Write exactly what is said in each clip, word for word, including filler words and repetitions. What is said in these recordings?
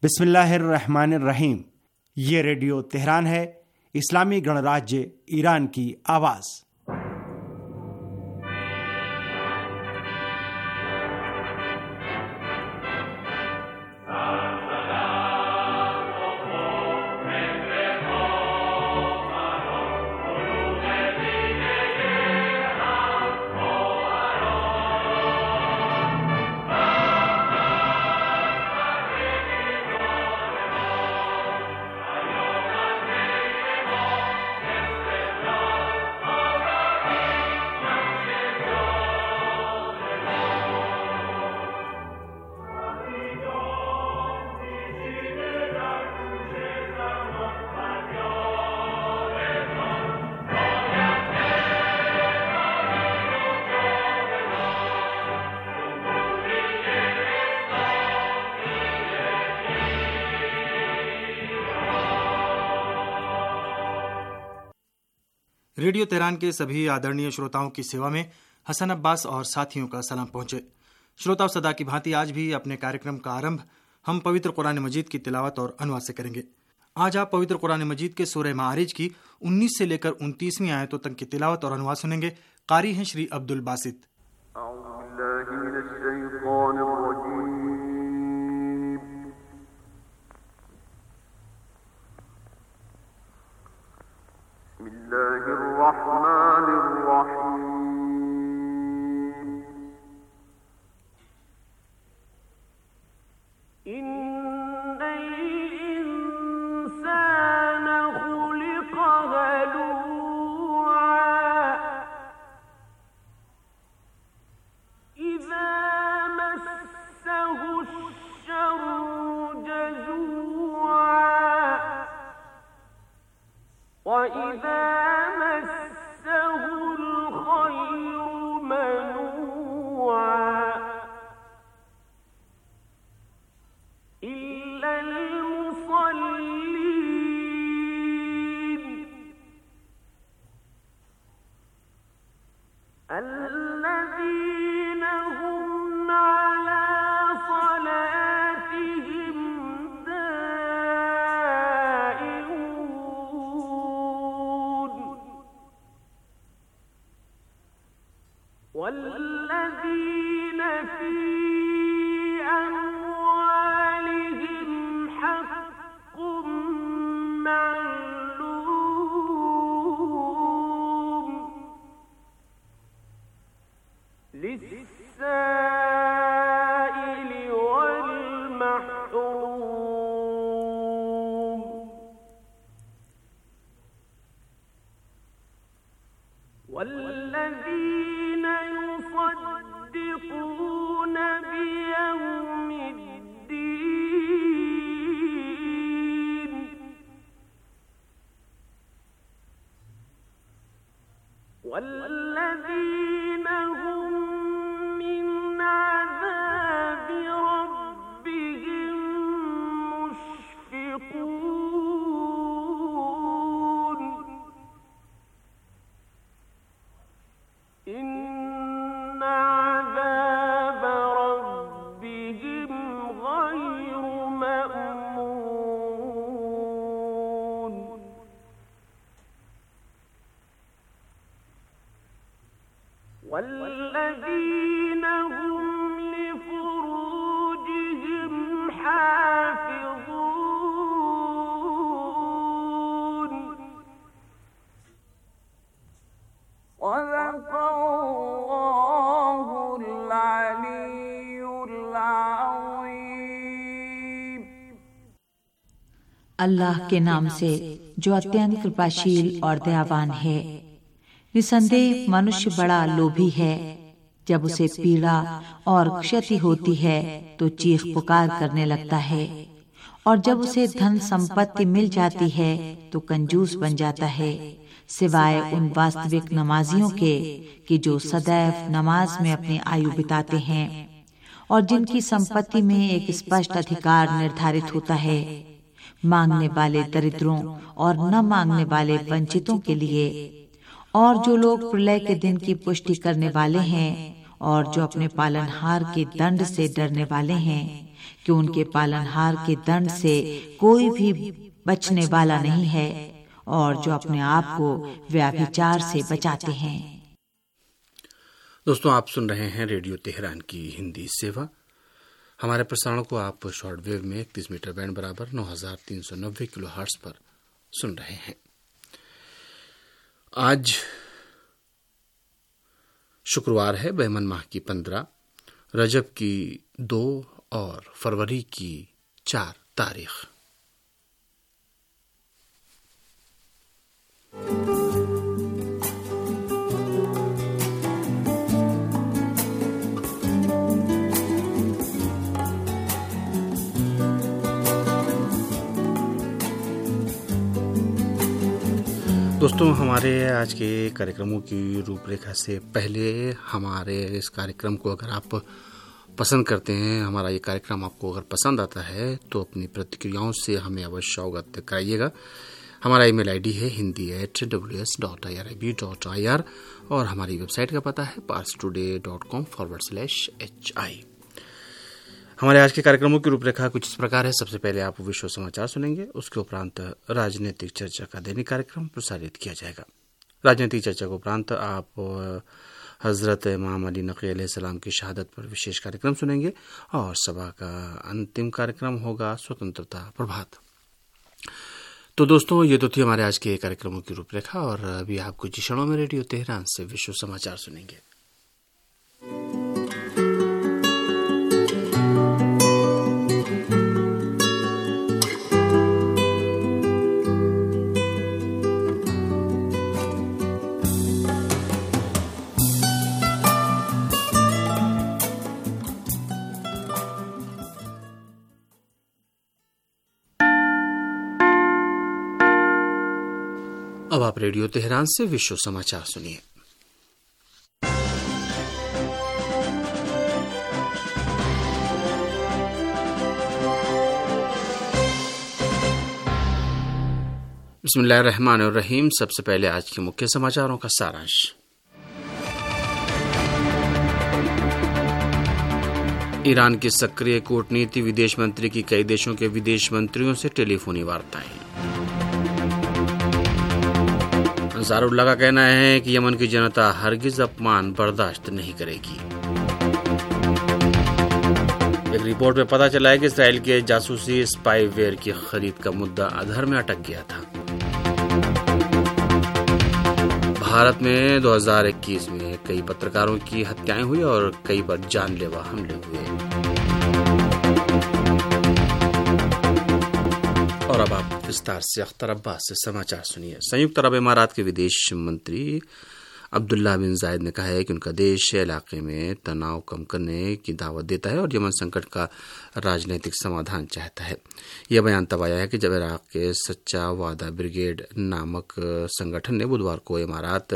बिस्मिल्लाहिर्रहमानिर्रहीम। ये radio Tehran है, इस्लामी गणराज्य ईरान की आवाज़। रेडियो तेहरान के सभी आदरणीय श्रोताओं की सेवा में हसन अब्बास और साथियों का सलाम पहुंचे। श्रोताओं, सदा की भांति आज भी अपने कार्यक्रम का आरंभ हम पवित्र कुरान मजीद की तिलावत और अनुवाद से करेंगे। आज आप पवित्र कुरान मजीद के सूरह मारिज की उन्नीस से लेकर उनतीसवीं आयतों तक की तिलावत और अनुवाद सुनेंगे। कारी हैं श्री अब्दुल बासित। والذين هم لفروجهم حافظون صدق الله العلي العظيم। अल्लाह के नाम से जो अत्यंत कृपाशील और दयावान है। निसंदेह मनुष्य बड़ा लोभी है। जब उसे पीड़ा और क्षति होती है तो चीख पुकार करने लगता है, और जब उसे धन संपत्ति मिल जाती है तो कंजूस बन जाता है, सिवाय उन वास्तविक नमाजियों के कि जो सदैव नमाज में अपनी आयु बिताते हैं और जिनकी संपत्ति में एक स्पष्ट अधिकार निर्धारित होता है। मांगने वाले दरिद्रों और न मांगने वाले वंचितों के लिए, और जो लोग प्रलय के दिन की पुष्टि करने वाले हैं और जो अपने पालनहार के दंड से डरने वाले हैं, कि उनके पालनहार के दंड से कोई भी बचने वाला नहीं है और जो अपने आप को व्यभिचार से बचाते हैं। दोस्तों, आप सुन रहे हैं रेडियो तेहरान की हिंदी सेवा। हमारे प्रसारण को आप शॉर्ट वेव में इकतीस मीटर बैंड बराबर नौ हजार तीन सौ नब्बे किलो हर्ट्ज पर सुन रहे हैं। आज शुक्रवार है, बहमन माह की पंद्रह, रजब की दो और फरवरी की चार तारीख। दोस्तों, हमारे आज के कार्यक्रमों की रूपरेखा से पहले हमारे इस कार्यक्रम को अगर आप पसंद करते हैं, हमारा ये कार्यक्रम आपको अगर पसंद आता है तो अपनी प्रतिक्रियाओं से हमें अवश्य अवगत कराइएगा। हमारा ईमेल आईडी है Hindi at W S dot I R I B dot I R और हमारी वेबसाइट का पता है Pars today dot com forward slash H I. हमारे आज के कार्यक्रमों की रूपरेखा कुछ इस प्रकार है। सबसे पहले आप विश्व समाचार सुनेंगे, उसके उपरांत राजनीतिक चर्चा का दैनिक कार्यक्रम प्रसारित किया जाएगा। राजनीतिक चर्चा के उपरांत आप हजरत इमाम अली नक़ी अलैहिस्सलाम की शहादत पर विशेष कार्यक्रम सुनेंगे और सभा का अंतिम कार्यक्रम होगा स्वतंत्रता प्रभात। तो दोस्तों, ये तो थी हमारे आज के कार्यक्रमों की रूपरेखा और अभी आप कुछ क्षणों में रेडियो तेहरान से विश्व समाचार सुनेंगे। अब आप रेडियो तेहरान से विश्व समाचार सुनिए। बिस्मिल्लाहिर्रहमानिर्रहीम। सबसे पहले आज के मुख्य समाचारों का सारांश। ईरान की सक्रिय कूटनीति, विदेश मंत्री की कई देशों के विदेश मंत्रियों से टेलीफोनी वार्ताएं। अंसारुल्लाह का कहना है कि यमन की जनता हरगिज अपमान बर्दाश्त नहीं करेगी। एक रिपोर्ट में पता चला है कि इसराइल के जासूसी स्पाईवेयर की खरीद का मुद्दा अधर में अटक गया था। भारत में दो हज़ार इक्कीस में कई पत्रकारों की हत्याएं हुई और कई पर जानलेवा हमले हुए। और अब आप विस्तार से अख्तर अब्बास से समाचार सुनिए। संयुक्त अरब इमारात के विदेश मंत्री अब्दुल्ला बिन जायद ने कहा है कि उनका देश इलाके में तनाव कम करने की दावत देता है और यमन संकट का राजनीतिक समाधान चाहता है। यह बयान तब आया है कि जब इराक के सच्चा वादा ब्रिगेड नामक संगठन ने बुधवार को इमारात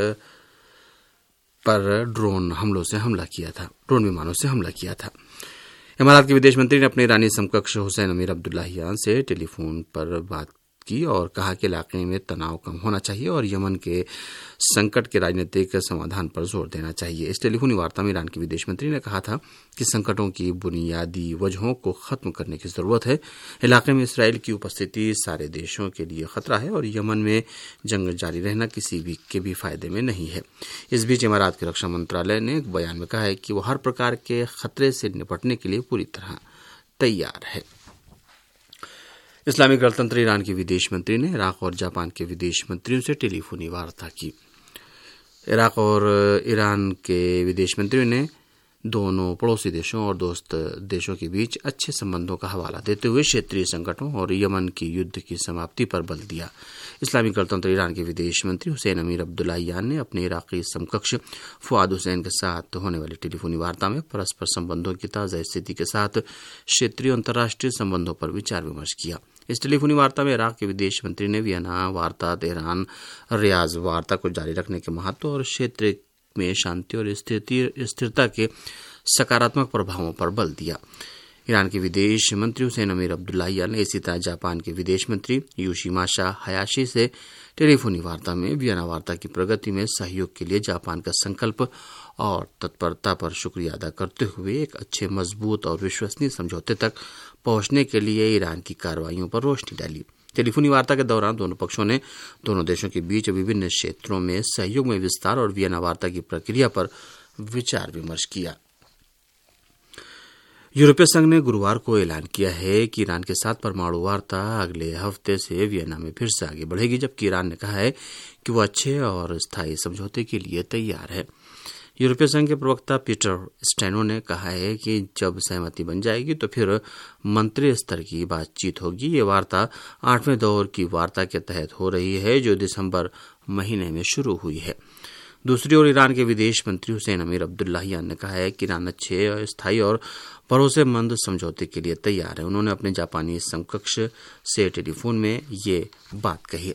पर ड्रोन हमलों से हमला किया था ड्रोन विमानों से हमला किया था। इमारात के विदेश मंत्री ने अपने ईरानी समकक्ष हुसैन अमीर अब्दुल्लाहियान से टेलीफोन पर बात की और कहा कि इलाके में तनाव कम होना चाहिए और यमन के संकट के राजनीतिक समाधान पर जोर देना चाहिए। इस टेलीफोनी वार्ता में ईरान के विदेश मंत्री ने कहा था कि संकटों की बुनियादी वजहों को खत्म करने की जरूरत है। इलाके में इसराइल की उपस्थिति सारे देशों के लिए खतरा है और यमन में जंग जारी रहना किसी भी के भी फायदे में नहीं है। इस बीच इमारात के रक्षा मंत्रालय ने एक बयान में कहा है कि वह हर प्रकार के खतरे से निपटने के लिए पूरी तरह तैयार है। इस्लामिक गणतंत्र ईरान के विदेश मंत्री ने इराक और जापान के विदेश मंत्रियों से टेलीफोनी वार्ता की। इराक और ईरान के विदेश मंत्रियों ने दोनों पड़ोसी देशों और दोस्त देशों के बीच अच्छे संबंधों का हवाला देते हुए क्षेत्रीय संकटों और यमन की युद्ध की समाप्ति पर बल दिया। इस्लामिक गणतंत्र ईरान के विदेश मंत्री हुसैन अमीर अब्दुल्लाहियान ने अपने इराकी समकक्ष फुआद हुसैन के साथ होने वाली टेलीफोनी वार्ता में परस्पर संबंधों की ताजा स्थिति के साथ क्षेत्रीय और अंतर्राष्ट्रीय संबंधों पर विचार विमर्श किया। इस टेलीफोनी वार्ता में इराक के विदेश मंत्री ने वियना वार्ता, तेहरान, रियाज वार्ता को जारी रखने के महत्व और क्षेत्र में शांति और स्थिरता के सकारात्मक प्रभावों पर बल दिया। ईरान के विदेश मंत्री हुसैन अमीर अब्दुल्लाहियान ने इसी तरह जापान के विदेश मंत्री योशिमासा हयाशी से टेलीफोनी वार्ता में वियना वार्ता की प्रगति में सहयोग के लिए जापान का संकल्प और तत्परता पर शुक्रिया अदा करते हुए एक अच्छे, मजबूत और विश्वसनीय समझौते तक पहुंचने के लिए ईरान की कार्रवाइयों पर रोशनी डाली। टेलीफोनी वार्ता के दौरान दोनों पक्षों ने दोनों देशों के बीच विभिन्न क्षेत्रों में सहयोग में विस्तार और वियना वार्ता की प्रक्रिया पर विचार विमर्श किया। यूरोपीय संघ ने गुरुवार को ऐलान किया है कि ईरान के साथ परमाणु वार्ता अगले हफ्ते से वियना में फिर से आगे बढ़ेगी, जबकि ईरान ने कहा है कि वो अच्छे और स्थायी समझौते के लिए तैयार है। यूरोपीय संघ के प्रवक्ता पीटर स्टेनो ने कहा है कि जब सहमति बन जाएगी तो फिर मंत्री स्तर की बातचीत होगी। ये वार्ता आठवें दौर की वार्ता के तहत हो रही है, जो दिसंबर महीने में शुरू हुई है। दूसरी ओर ईरान के विदेश मंत्री हुसैन अमीर अब्दुल्लाहियान ने कहा है कि ईरान अच्छे, स्थायी और भरोसेमंद समझौते के लिए तैयार है। उन्होंने अपने जापानी समकक्ष से टेलीफोन में ये बात कही।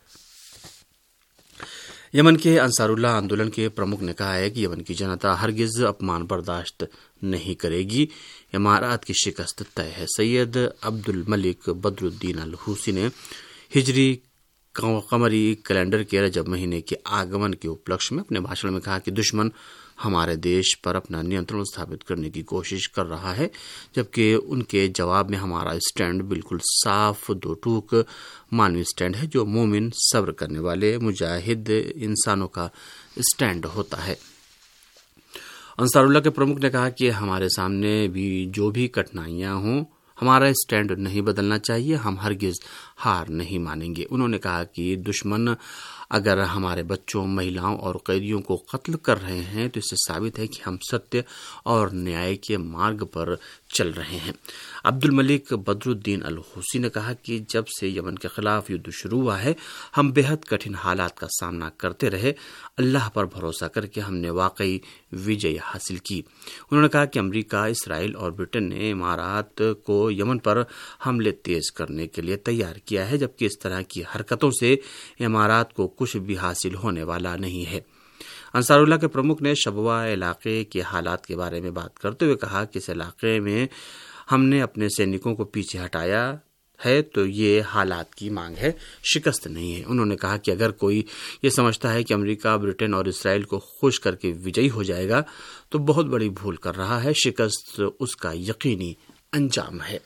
यमन के अंसारुल्लाह आंदोलन के प्रमुख ने कहा है कि यमन की जनता हरगिज अपमान बर्दाश्त नहीं करेगी, इमारात की शिकस्त तय है। सैयद अब्दुल मलिक बदरुद्दीन अल हुसी ने हिजरी कमरी कैलेंडर के रजब महीने के आगमन के उपलक्ष्य में अपने भाषण में कहा कि दुश्मन हमारे देश पर अपना नियंत्रण स्थापित करने की कोशिश कर रहा है, जबकि उनके जवाब में हमारा स्टैंड बिल्कुल साफ दो टूक मानवीय स्टैंड है, जो मोमिन सब्र करने वाले मुजाहिद इंसानों का स्टैंड होता है। अंसारुल्लाह के प्रमुख ने कहा कि हमारे सामने भी जो भी कठिनाइयां हों, हमारा स्टैंड नहीं बदलना चाहिए, हम हरगिज हार नहीं मानेंगे। उन्होंने कहा कि दुश्मन अगर हमारे बच्चों, महिलाओं और कैदियों को कत्ल कर रहे हैं तो इससे साबित है कि हम सत्य और न्याय के मार्ग पर चल रहे हैं। अब्दुल मलिक बदरुद्दीन अल हुसी ने कहा कि जब से यमन के खिलाफ युद्ध शुरू हुआ है, हम बेहद कठिन हालात का सामना करते रहे। अल्लाह पर भरोसा करके हमने वाकई विजय हासिल की। उन्होंने कहा कि अमेरिका, इसराइल और ब्रिटेन ने इमारात को यमन पर हमले तेज करने के लिए तैयार किया है, जबकि इस तरह की हरकतों से इमारात को कुछ भी हासिल होने वाला नहीं है। अंसारुल्लाह के प्रमुख ने शबवा इलाके के हालात के बारे में बात करते हुए कहा कि इस इलाके में हमने अपने सैनिकों को पीछे हटाया है तो ये हालात की मांग है, शिकस्त नहीं है। उन्होंने कहा कि अगर कोई ये समझता है कि अमेरिका, ब्रिटेन और इसराइल को खुश करके विजयी हो जाएगा तो बहुत बड़ी भूल कर रहा है। शिकस्त उसका यकीनी अंजाम है।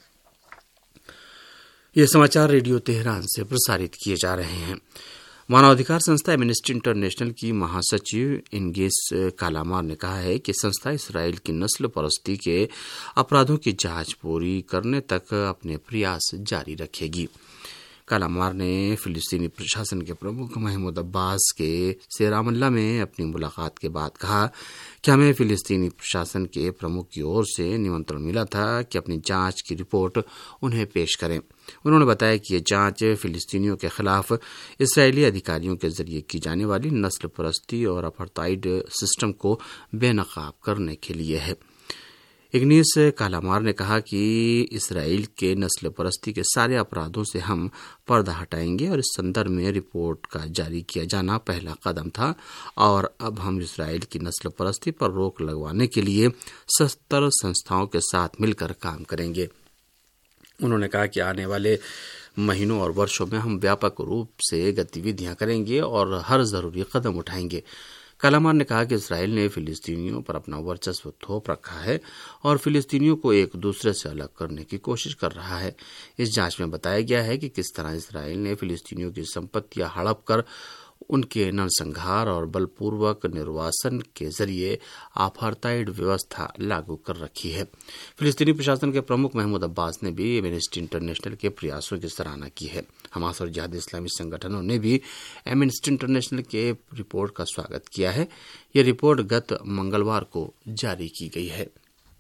ये समाचार रेडियो तेहरान से प्रसारित किए जा रहे हैं। मानवाधिकार संस्था एमनेस्टी इंटरनेशनल की महासचिव इंगेस कालामार ने कहा है कि संस्था इसराइल की नस्ल परस्ती के अपराधों की जांच पूरी करने तक अपने प्रयास जारी रखेगी। कालामार ने फिलिस्तीनी प्रशासन के प्रमुख महमूद अब्बास के से रामल्ला में अपनी मुलाकात के बाद कहा कि हमें फिलिस्तीनी प्रशासन के प्रमुख की ओर से निमंत्रण मिला था कि अपनी जांच की रिपोर्ट उन्हें पेश करें। उन्होंने बताया कि यह जांच फिलिस्तीनियों के खिलाफ इसराइली अधिकारियों के जरिए की जाने वाली नस्ल परस्ती और अपार्थाइड सिस्टम को बेनकाब करने के लिए है। इग्नीस कालामार ने कहा कि इसराइल के नस्ल परस्ती के सारे अपराधों से हम पर्दा हटाएंगे और इस संदर्भ में रिपोर्ट का जारी किया जाना पहला कदम था और अब हम इसराइल की नस्ल परस्ती पर रोक लगवाने के लिए सत्तर संस्थाओं के साथ मिलकर काम करेंगे। उन्होंने कहा कि आने वाले महीनों और वर्षों में हम व्यापक रूप से गतिविधियां करेंगे और हर जरूरी कदम उठाएंगे। कालामार ने कहा कि इसराइल ने फिलिस्तीनियों पर अपना वर्चस्व थोप रखा है और फिलिस्तीनियों को एक दूसरे से अलग करने की कोशिश कर रहा है। इस जांच में बताया गया है कि किस तरह इसराइल ने फिलिस्तीनियों की संपत्तियां हड़प कर उनके नरसंहार और बलपूर्वक निर्वासन के जरिए अपार्थाइड व्यवस्था लागू कर रखी है। फिलिस्तीनी प्रशासन के प्रमुख महमूद अब्बास ने भी एमनेस्टी इंटरनेशनल के प्रयासों की सराहना की है। हमास और जिहाद इस्लामी संगठनों ने भी एमनेस्टी इंटरनेशनल के रिपोर्ट का स्वागत किया है। यह रिपोर्ट गत मंगलवार को जारी की गई है।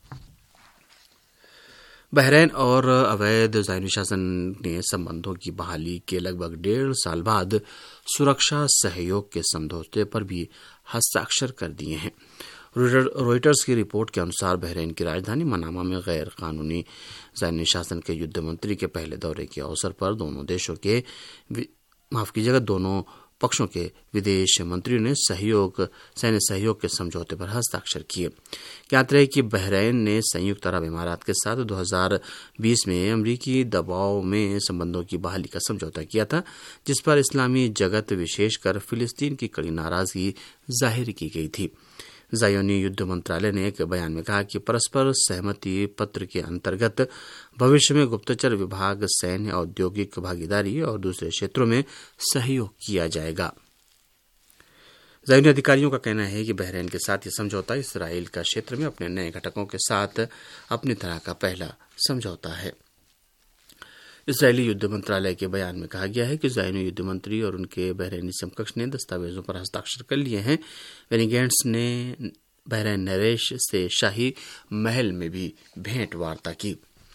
बहरीन और अवैध ज़ायनी शासन ने संबंधों की बहाली के लगभग डेढ़ साल बाद सुरक्षा सहयोग के समझौते पर भी हस्ताक्षर कर दिए हैं। रॉयटर्स की रिपोर्ट के अनुसार बहरीन की राजधानी मनामा में गैर कानूनी ज़ायनी शासन के युद्ध मंत्री के पहले दौरे के अवसर पर दोनों देशों के माफ कीजिएगा दोनों पक्षों के विदेश मंत्रियों ने सहयोग सैन्य सहयोग के समझौते पर हस्ताक्षर किए। ज्ञात रहे कि बहरीन ने संयुक्त अरब इमारात के साथ दो हज़ार बीस में अमरीकी दबाव में संबंधों की बहाली का समझौता किया था, जिस पर इस्लामी जगत विशेषकर फिलिस्तीन की कड़ी नाराजगी जाहिर की गई थी। ज़ायोनी युद्ध मंत्रालय ने एक बयान में कहा कि परस्पर सहमति पत्र के अंतर्गत भविष्य में गुप्तचर विभाग, सैन्य, औद्योगिक भागीदारी और दूसरे क्षेत्रों में सहयोग किया जाएगा। ज़ायोनी अधिकारियों का कहना है कि बहरीन के साथ ये समझौता इसराइल का क्षेत्र में अपने नए घटकों के साथ अपनी तरह का पहला समझौता है। इसराइली युद्ध मंत्रालय के बयान में कहा गया है कि ज़ायोनी युद्ध मंत्री और उनके बहरीनी समकक्ष ने दस्तावेजों पर हस्ताक्षर कर लिए हैं। बेनी गैंट्स ने बहरीन नरेश से शाही महल में भी भेंट वार्ता की।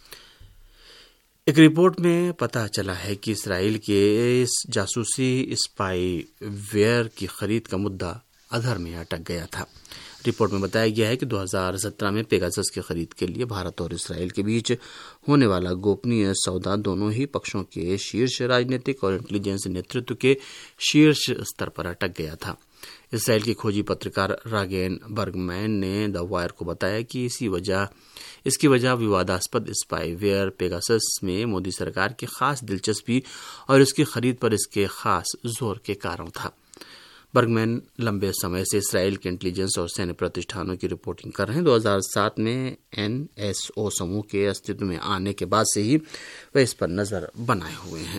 एक रिपोर्ट में पता चला है कि इसराइल के इस जासूसी स्पाईवेयर की खरीद का मुद्दा अधर में अटक गया था। रिपोर्ट में बताया गया है कि दो हज़ार सत्रह में पेगासस की खरीद के लिए भारत और इसराइल के बीच होने वाला गोपनीय सौदा दोनों ही पक्षों के शीर्ष राजनीतिक और इंटेलिजेंस नेतृत्व के शीर्ष स्तर पर अटक गया था। इसराइल की खोजी पत्रकार रागेन बर्गमैन ने द वायर को बताया कि इसी वजह इसकी वजह विवादास्पद स्पाईवेयर पेगासस में मोदी सरकार की खास दिलचस्पी और इसकी खरीद पर इसके खास जोर के कारण था। बर्गमैन लंबे समय से इसराइल के इंटेलिजेंस और सैन्य प्रतिष्ठानों की रिपोर्टिंग कर रहे हैं। दो हज़ार सात में एन एस ओ समूह के अस्तित्व में आने के बाद से ही वे इस पर नजर बनाए हुए हैं।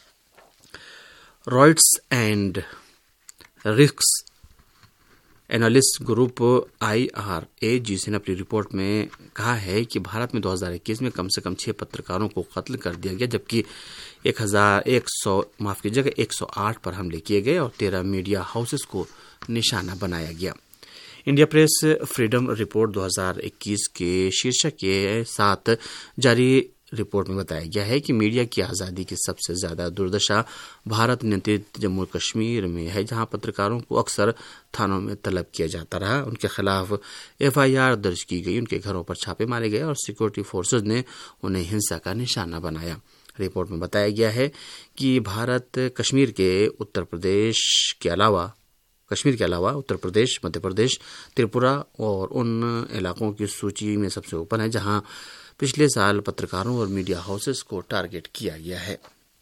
Reuters and risk analyst group I R A G ने अपनी रिपोर्ट में कहा है कि भारत में दो हज़ार इक्कीस में कम से कम छह पत्रकारों को कत्ल कर दिया गया, जबकि एक हजार एक सौ माफ कीजिएगा एक सौ आठ पर हमले किए गए और तेरह मीडिया हाउसेस को निशाना बनाया गया। इंडिया प्रेस फ्रीडम रिपोर्ट दो हज़ार इक्कीस के शीर्षक के साथ जारी रिपोर्ट में बताया गया है कि मीडिया की आज़ादी की सबसे ज्यादा दुर्दशा भारत नियंत्रित जम्मू कश्मीर में है, जहां पत्रकारों को अक्सर थानों में तलब किया जाता रहा, उनके खिलाफ एफ आई आर दर्ज की गई, उनके घरों पर छापे मारे गए और सिक्योरिटी फोर्सेज ने उन्हें हिंसा का निशाना बनाया। रिपोर्ट में बताया गया है कि भारत कश्मीर के उत्तर प्रदेश के अलावा कश्मीर के अलावा उत्तर प्रदेश, मध्य प्रदेश, त्रिपुरा और उन इलाकों की सूची में सबसे ऊपर है जहां पिछले साल पत्रकारों और मीडिया हाउसेस को टारगेट किया गया है।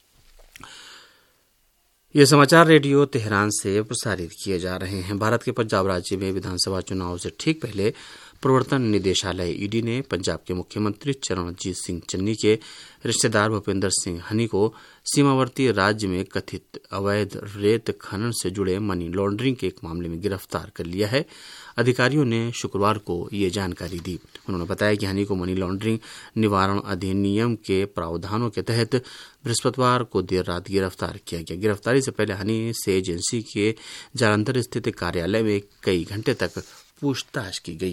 ये समाचार रेडियो तेहरान से प्रसारित किए जा रहे हैं। भारत के पंजाब राज्य में विधानसभा चुनाव से ठीक पहले प्रवर्तन निदेशालय ई डी ने पंजाब के मुख्यमंत्री चरणजीत सिंह चन्नी के रिश्तेदार भूपेंद्र सिंह हनी को सीमावर्ती राज्य में कथित अवैध रेत खनन से जुड़े मनी लॉन्ड्रिंग के एक मामले में गिरफ्तार कर लिया है। अधिकारियों ने शुक्रवार को ये जानकारी दी। उन्होंने बताया कि हनी को मनी लॉन्ड्रिंग निवारण अधिनियम के प्रावधानों के तहत बृहस्पतिवार को देर रात गिरफ्तार किया गया। गिरफ्तारी से पहले हनी से एजेंसी के जालंधर स्थित कार्यालय में कई घंटे तक पूछताछ की गई।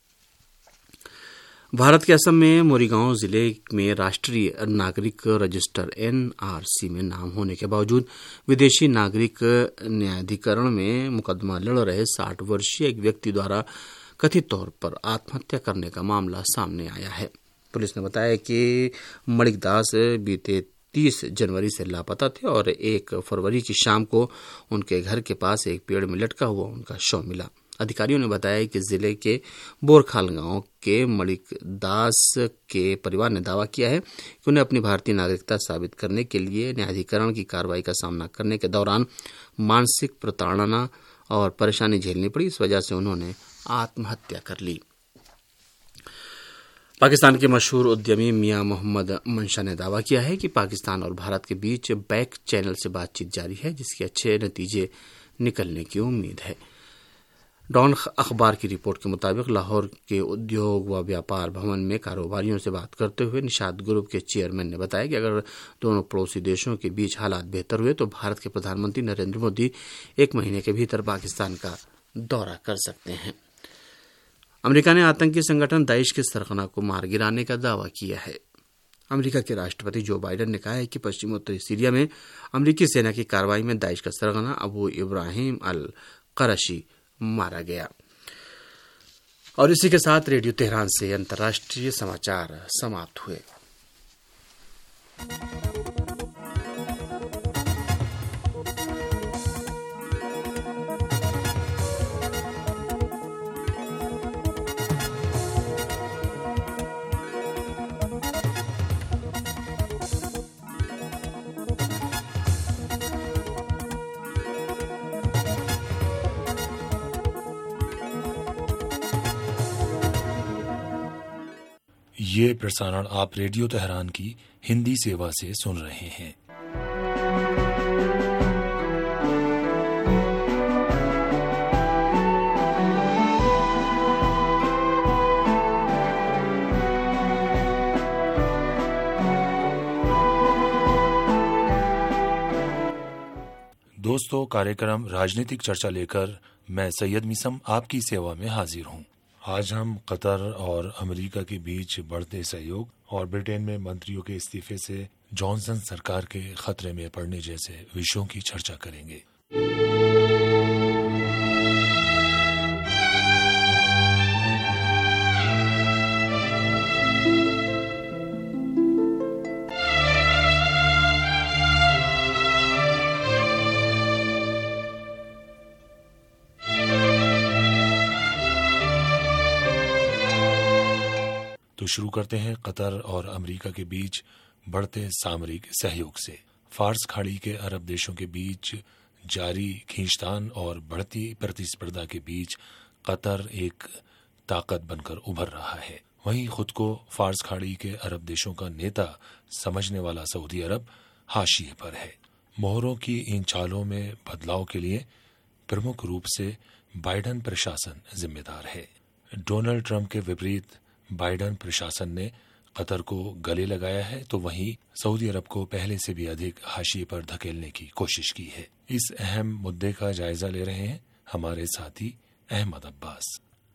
भारत के असम में मोरीगांव जिले में राष्ट्रीय नागरिक रजिस्टर एन आर सी में नाम होने के बावजूद विदेशी नागरिक न्यायाधिकरण में मुकदमा लड़ रहे साठ वर्षीय एक व्यक्ति द्वारा कथित तौर पर आत्महत्या करने का मामला सामने आया है। पुलिस ने बताया कि मणिक दास बीते तीस जनवरी से लापता थे और एक फरवरी की शाम को उनके घर के पास एक पेड़ में लटका हुआ उनका शव मिला। अधिकारियों ने बताया कि जिले के बोरखाल गांव के मणिक दास के परिवार ने दावा किया है कि उन्हें अपनी भारतीय नागरिकता साबित करने के लिए न्यायाधिकरण की कार्रवाई का सामना करने के दौरान मानसिक प्रताड़ना और परेशानी झेलनी पड़ी। इस वजह से उन्होंने आत्महत्या कर ली। पाकिस्तान के मशहूर उद्यमी मियां मोहम्मद मंशा ने दावा किया है कि पाकिस्तान और भारत के बीच बैक चैनल से बातचीत जारी है, जिसके अच्छे नतीजे निकलने की उम्मीद है। डॉन अखबार की रिपोर्ट के मुताबिक लाहौर के उद्योग व व्यापार भवन में कारोबारियों से बात करते हुए निषाद ग्रुप के चेयरमैन ने बताया कि अगर दोनों पड़ोसी देशों के बीच हालात बेहतर हुए तो भारत के प्रधानमंत्री नरेंद्र मोदी एक महीने के भीतर पाकिस्तान का दौरा कर सकते हैं। अमेरिका ने आतंकी संगठन दाइश के सरगना को मार गिराने का दावा किया है। अमेरिका के राष्ट्रपति जो बाइडेन ने कहा है कि पश्चिमोत्तरी सीरिया में अमेरिकी सेना की कार्रवाई में दाइश का सरगना अबू इब्राहिम अल करशी मारा गया। और इसी के साथ रेडियो तेहरान से अंतर्राष्ट्रीय समाचार समाप्त हुए। ये प्रसारण आप रेडियो तेहरान की हिंदी सेवा से सुन रहे हैं। दोस्तों, कार्यक्रम राजनीतिक चर्चा लेकर मैं सैयद मिसम आपकी सेवा में हाजिर हूं। आज हम कतर और अमेरिका के बीच बढ़ते सहयोग और ब्रिटेन में मंत्रियों के इस्तीफे से जॉनसन सरकार के खतरे में पड़ने जैसे विषयों की चर्चा करेंगे। तो शुरू करते हैं कतर और अमेरिका के बीच बढ़ते सामरिक सहयोग से। फारस खाड़ी के अरब देशों के बीच जारी खींचतान और बढ़ती प्रतिस्पर्धा के बीच कतर एक ताकत बनकर उभर रहा है। वहीं खुद को फारस खाड़ी के अरब देशों का नेता समझने वाला सऊदी अरब हाशिए पर है। मोहरों की इन चालों में बदलाव के लिए प्रमुख रूप से बाइडन प्रशासन जिम्मेदार है। डोनाल्ड ट्रंप के विपरीत बाइडन प्रशासन ने कतर को गले लगाया है, तो वहीं सऊदी अरब को पहले से भी अधिक हाशिए पर धकेलने की कोशिश की है। इस अहम मुद्दे का जायजा ले रहे हैं हमारे साथी अहमद अब्बास।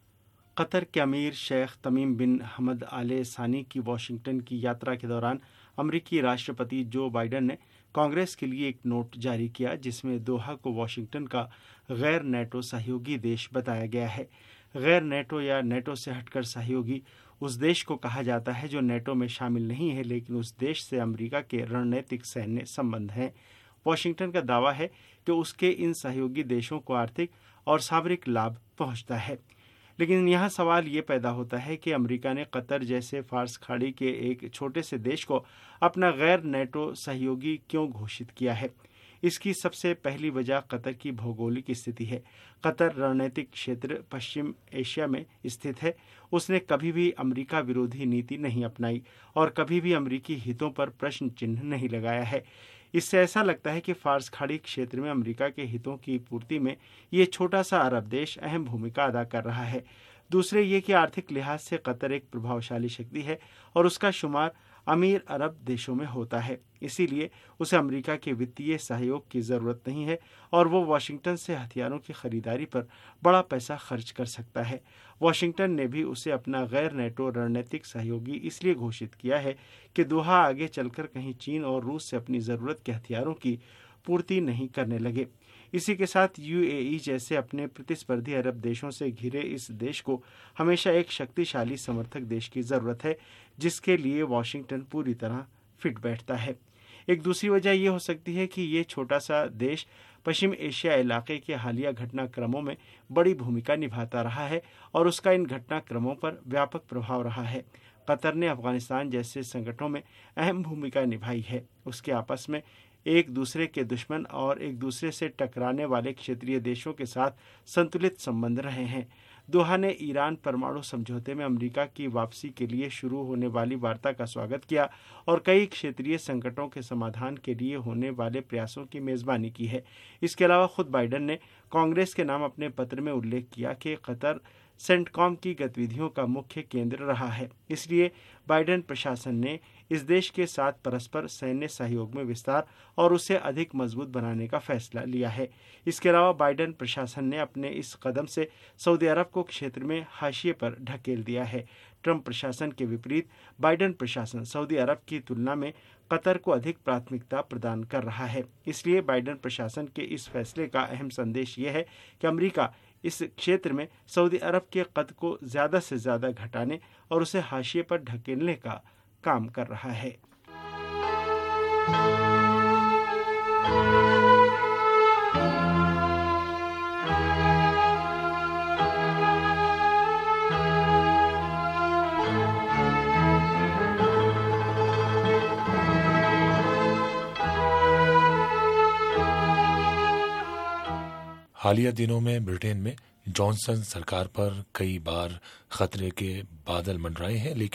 कतर के अमीर शेख तमीम बिन हमद आले सानी की वाशिंगटन की यात्रा के दौरान अमेरिकी राष्ट्रपति जो बाइडन ने कांग्रेस के लिए एक नोट जारी किया, जिसमें दोहा को वाशिंगटन का गैर नेटो सहयोगी देश बताया गया है। गैर नेटो या नेटो से हटकर सहयोगी उस देश को कहा जाता है जो नेटो में शामिल नहीं है, लेकिन उस देश से अमेरिका के रणनीतिक सैन्य संबंध हैं। वाशिंगटन का दावा है कि उसके इन सहयोगी देशों को आर्थिक और सामरिक लाभ पहुंचता है। लेकिन यहाँ सवाल ये पैदा होता है कि अमेरिका ने कतर जैसे फारस खाड़ी के एक छोटे से देश को अपना गैर नेटो सहयोगी क्यों घोषित किया है। इसकी सबसे पहली वजह कतर की भौगोलिक स्थिति है। कतर रणनीतिक क्षेत्र पश्चिम एशिया में स्थित है। उसने कभी भी अमेरिका विरोधी नीति नहीं अपनाई और कभी भी अमेरिकी हितों पर प्रश्न चिन्ह नहीं लगाया है। इससे ऐसा लगता है कि फारस खाड़ी क्षेत्र में अमेरिका के हितों की पूर्ति में ये छोटा सा अरब देश अहम भूमिका अदा कर रहा है। दूसरे ये कि आर्थिक लिहाज से कतर एक प्रभावशाली शक्ति है और उसका शुमार अमीर अरब देशों में होता है। इसीलिए उसे अमेरिका के वित्तीय सहयोग की जरूरत नहीं है और वो वाशिंगटन से हथियारों की खरीदारी पर बड़ा पैसा खर्च कर सकता है। वाशिंगटन ने भी उसे अपना गैर नेटो रणनीतिक सहयोगी इसलिए घोषित किया है कि दोहा आगे चलकर कहीं चीन और रूस से अपनी जरूरत के हथियारों की पूर्ति नहीं करने लगे। इसी के साथ यूएई जैसे अपने प्रतिस्पर्धी अरब देशों से घिरे इस देश को हमेशा एक शक्तिशाली समर्थक देश की जरूरत है, जिसके लिए वाशिंगटन पूरी तरह फिट बैठता है। एक दूसरी वजह यह हो सकती है कि ये छोटा सा देश पश्चिम एशिया इलाके के हालिया घटनाक्रमों में बड़ी भूमिका निभाता रहा है और उसका इन घटनाक्रमों पर व्यापक प्रभाव रहा है। कतर ने अफगानिस्तान जैसे संकटों में अहम भूमिका निभाई है। उसके आपस में एक दूसरे के दुश्मन और एक दूसरे से टकराने वाले क्षेत्रीय देशों के साथ संतुलित संबंध रहे हैं। दोहा ने ईरान परमाणु समझौते में अमेरिका की वापसी के लिए शुरू होने वाली वार्ता का स्वागत किया और कई क्षेत्रीय संकटों के समाधान के लिए होने वाले प्रयासों की मेजबानी की है। इसके अलावा खुद बाइडन ने कांग्रेस के नाम अपने पत्र में उल्लेख किया कि कतर सेंटकॉम की गतिविधियों का मुख्य केंद्र रहा है। इसलिए बाइडन प्रशासन ने इस देश के साथ परस्पर सैन्य सहयोग में विस्तार और उसे अधिक मजबूत बनाने का फैसला लिया है। इसके अलावा बाइडन प्रशासन ने अपने इस कदम से सऊदी अरब को क्षेत्र में हाशिए पर ढकेल दिया है। ट्रंप प्रशासन के विपरीत बाइडन प्रशासन सऊदी अरब की तुलना में कतर को अधिक प्राथमिकता प्रदान कर रहा है। इसलिए बाइडन प्रशासन के इस फैसले का अहम संदेश ये है कि अमेरिका इस क्षेत्र में सऊदी अरब के कद को ज्यादा से ज्यादा घटाने और उसे हाशिए पर ढकेलने का काम कर रहा है। हालिया दिनों में ब्रिटेन में जॉनसन सरकार पर कई बार खतरे के बादल मंडराए हैं, लेकिन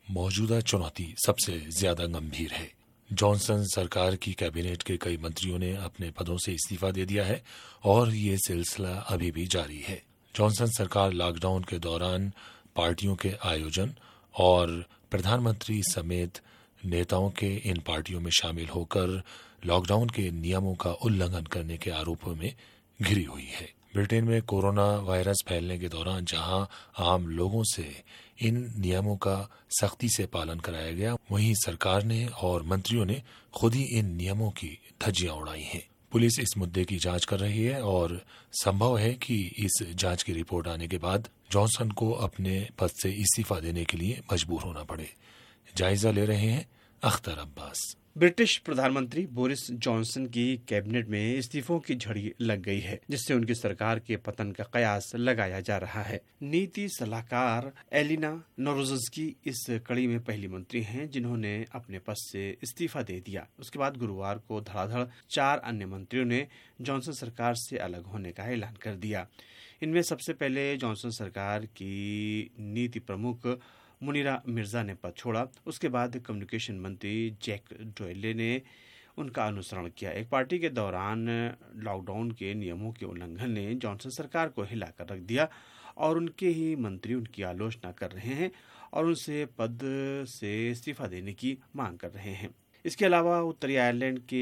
मौजूदा चुनौती सबसे ज्यादा गंभीर है। जॉनसन सरकार की कैबिनेट के कई मंत्रियों ने अपने पदों से इस्तीफा दे दिया है और ये सिलसिला अभी भी जारी है। जॉनसन सरकार लॉकडाउन के दौरान पार्टियों के आयोजन और प्रधानमंत्री समेत नेताओं के इन पार्टियों में शामिल होकर लॉकडाउन के नियमों का उल्लंघन करने के आरोपों में घिरी हुई है। ब्रिटेन में कोरोना वायरस फैलने के दौरान जहां आम लोगों से इन नियमों का सख्ती से पालन कराया गया, वहीं सरकार ने और मंत्रियों ने खुद ही इन नियमों की धज्जियां उड़ाई हैं। पुलिस इस मुद्दे की जांच कर रही है और संभव है कि इस जांच की रिपोर्ट आने के बाद जॉनसन को अपने पद से इस्तीफा देने के लिए मजबूर होना पड़े। जायजा ले रहे हैं अख्तर अब्बास। ब्रिटिश प्रधानमंत्री बोरिस जॉनसन की कैबिनेट में इस्तीफों की झड़ी लग गई है, जिससे उनकी सरकार के पतन का कयास लगाया जा रहा है। नीति सलाहकार एलिना नोरोज्की इस कड़ी में पहली मंत्री हैं जिन्होंने अपने पद से इस्तीफा दे दिया। उसके बाद गुरुवार को धड़ाधड़ चार अन्य मंत्रियों ने जॉनसन सरकार से अलग होने का ऐलान कर दिया। इनमें सबसे पहले जॉनसन सरकार की नीति प्रमुख मुनीरा मिर्जा ने पद छोड़ा। उसके बाद कम्युनिकेशन मंत्री जैक ड्रोयले ने उनका अनुसरण किया। एक पार्टी के दौरान लॉकडाउन के नियमों के उल्लंघन ने जॉनसन सरकार को हिलाकर रख दिया और उनके ही मंत्री उनकी आलोचना कर रहे हैं और उनसे पद से इस्तीफा देने की मांग कर रहे हैं। इसके अलावा उत्तरी आयरलैंड के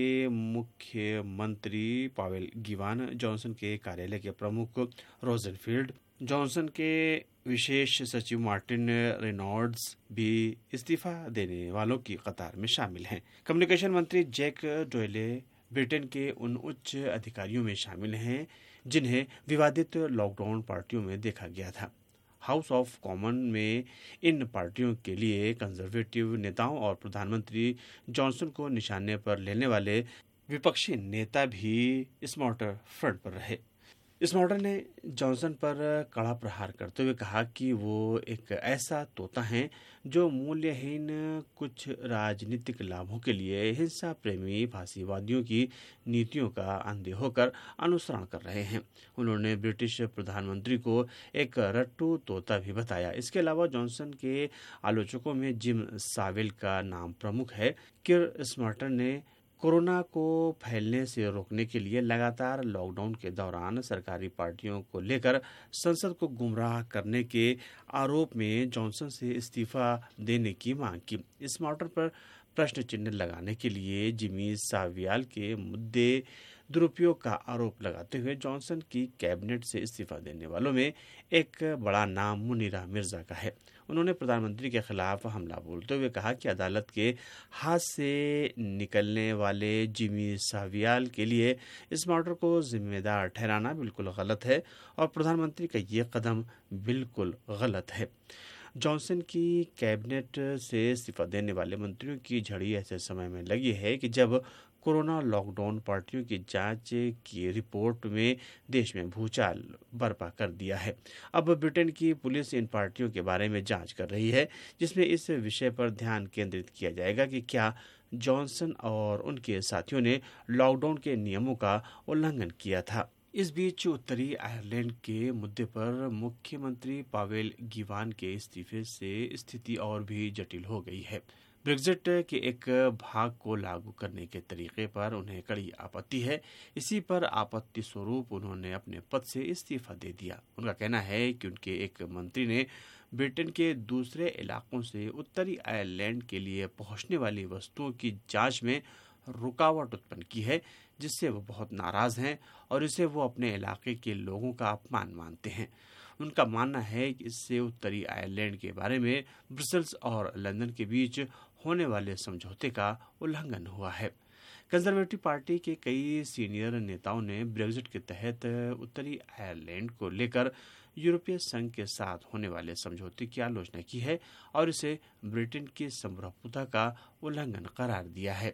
मुख्यमंत्री पावेल गिवान, जॉनसन के कार्यालय के प्रमुख रोजनफील्ड, जॉनसन के विशेष सचिव मार्टिन रेनॉल्ड्स भी इस्तीफा देने वालों की कतार में शामिल हैं। कम्युनिकेशन मंत्री जैक ड्रोयले ब्रिटेन के उन उच्च अधिकारियों में शामिल हैं जिन्हें विवादित लॉकडाउन पार्टियों में देखा गया था। हाउस ऑफ कॉमन में इन पार्टियों के लिए कंजर्वेटिव नेताओं और प्रधानमंत्री जॉनसन को निशाने पर लेने वाले विपक्षी नेता भी स्मार्टर फ्रंट पर रहे। स्मार्टर ने जॉनसन पर कड़ा प्रहार करते हुए कहा कि वो एक ऐसा तोता है जो मूल्यहीन कुछ राजनीतिक लाभों के लिए हिंसा प्रेमी फांसीवादियों की नीतियों का अंधे होकर अनुसरण कर रहे हैं। उन्होंने ब्रिटिश प्रधानमंत्री को एक रट्टू तोता भी बताया। इसके अलावा जॉनसन के आलोचकों में जिम सावेल का नाम प्रमुख है। किर स्मार्टर ने कोरोना को फैलने से रोकने के लिए लगातार लॉकडाउन के दौरान सरकारी पार्टियों को लेकर संसद को गुमराह करने के आरोप में जॉनसन से इस्तीफा देने की मांग की। इस मैटर पर प्रश्न चिन्ह लगाने के लिए जिमी सावियाल के मुद्दे दुरुपयोग का आरोप लगाते हुए जॉनसन की कैबिनेट से इस्तीफा देने वालों में एक बड़ा नाम मुनीरा मिर्जा का है। उन्होंने प्रधानमंत्री के खिलाफ हमला बोलते हुए कहा कि अदालत के हाथ से निकलने वाले जिमी सावियाल के लिए इस मैटर को जिम्मेदार ठहराना बिल्कुल गलत है और प्रधानमंत्री का ये कदम बिल्कुल गलत है। जॉनसन की कैबिनेट से इस्तीफा देने वाले मंत्रियों की झड़ी ऐसे समय में लगी है कि जब कोरोना लॉकडाउन पार्टियों की जांच की रिपोर्ट में देश में भूचाल बर्पा कर दिया है। अब ब्रिटेन की पुलिस इन पार्टियों के बारे में जांच कर रही है, जिसमें इस विषय पर ध्यान केंद्रित किया जाएगा कि क्या जॉनसन और उनके साथियों ने लॉकडाउन के नियमों का उल्लंघन किया था। इस बीच उत्तरी आयरलैंड के मुद्दे पर मुख्यमंत्री पावेल गिवान के इस्तीफे से स्थिति और भी जटिल हो गई है। ब्रेक्जिट के एक भाग को लागू करने के तरीके पर उन्हें कड़ी आपत्ति है। इसी पर आपत्ति स्वरूप उन्होंने अपने पद से इस्तीफा दे दिया। उनका कहना है कि उनके एक मंत्री ने ब्रिटेन के दूसरे इलाकों से उत्तरी आयरलैंड के लिए पहुंचने वाली वस्तुओं की जांच में रुकावट उत्पन्न की है, जिससे वो बहुत नाराज हैं और इसे वो अपने इलाके के लोगों का अपमान मानते हैं। उनका मानना है कि इससे उत्तरी आयरलैंड के बारे में ब्रसेल्स और लंदन के बीच होने वाले समझौते का उल्लंघन हुआ है। कंजर्वेटिव पार्टी के कई सीनियर नेताओं ने ब्रेक्जिट के तहत उत्तरी आयरलैंड को लेकर यूरोपीय संघ के साथ होने वाले समझौते की आलोचना की है और इसे ब्रिटेन की संप्रभुता का उल्लंघन करार दिया है।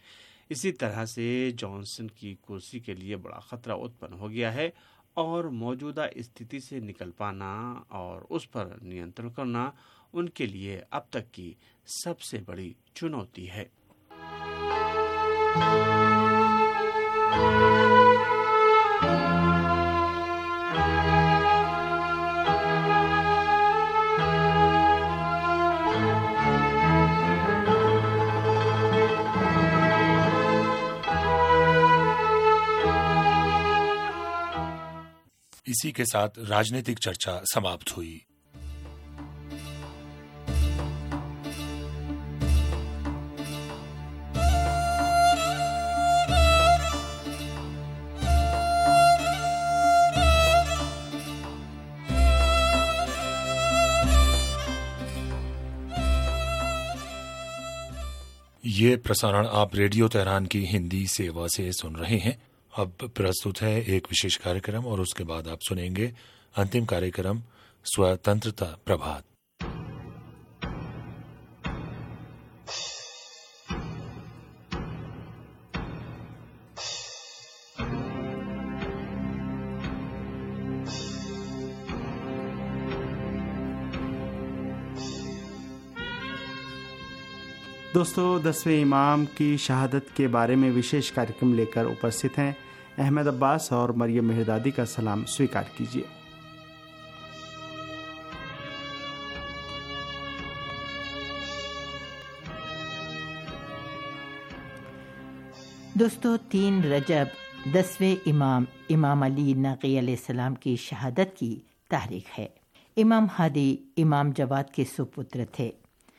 इसी तरह से जॉनसन की कुर्सी के लिए बड़ा खतरा उत्पन्न हो गया है और मौजूदा स्थिति से निकल पाना और उस पर नियंत्रण करना उनके लिए अब तक की सबसे बड़ी चुनौती है। इसी के साथ राजनीतिक चर्चा समाप्त हुई। ये प्रसारण आप रेडियो तेहरान की हिंदी सेवा से सुन रहे हैं। अब प्रस्तुत है एक विशेष कार्यक्रम और उसके बाद आप सुनेंगे अंतिम कार्यक्रम स्वतंत्रता प्रभात। दोस्तों, दसवें इमाम की शहादत के बारे में विशेष कार्यक्रम लेकर उपस्थित हैं अहमद अब्बास और मरियम मेहरदादी का सलाम स्वीकार कीजिए। दोस्तों, तीन रजब दसवें इमाम इमाम अली नक़ी अलैहिस्सलाम की शहादत की तारीख है। इमाम हादी इमाम जवाद के सुपुत्र थे।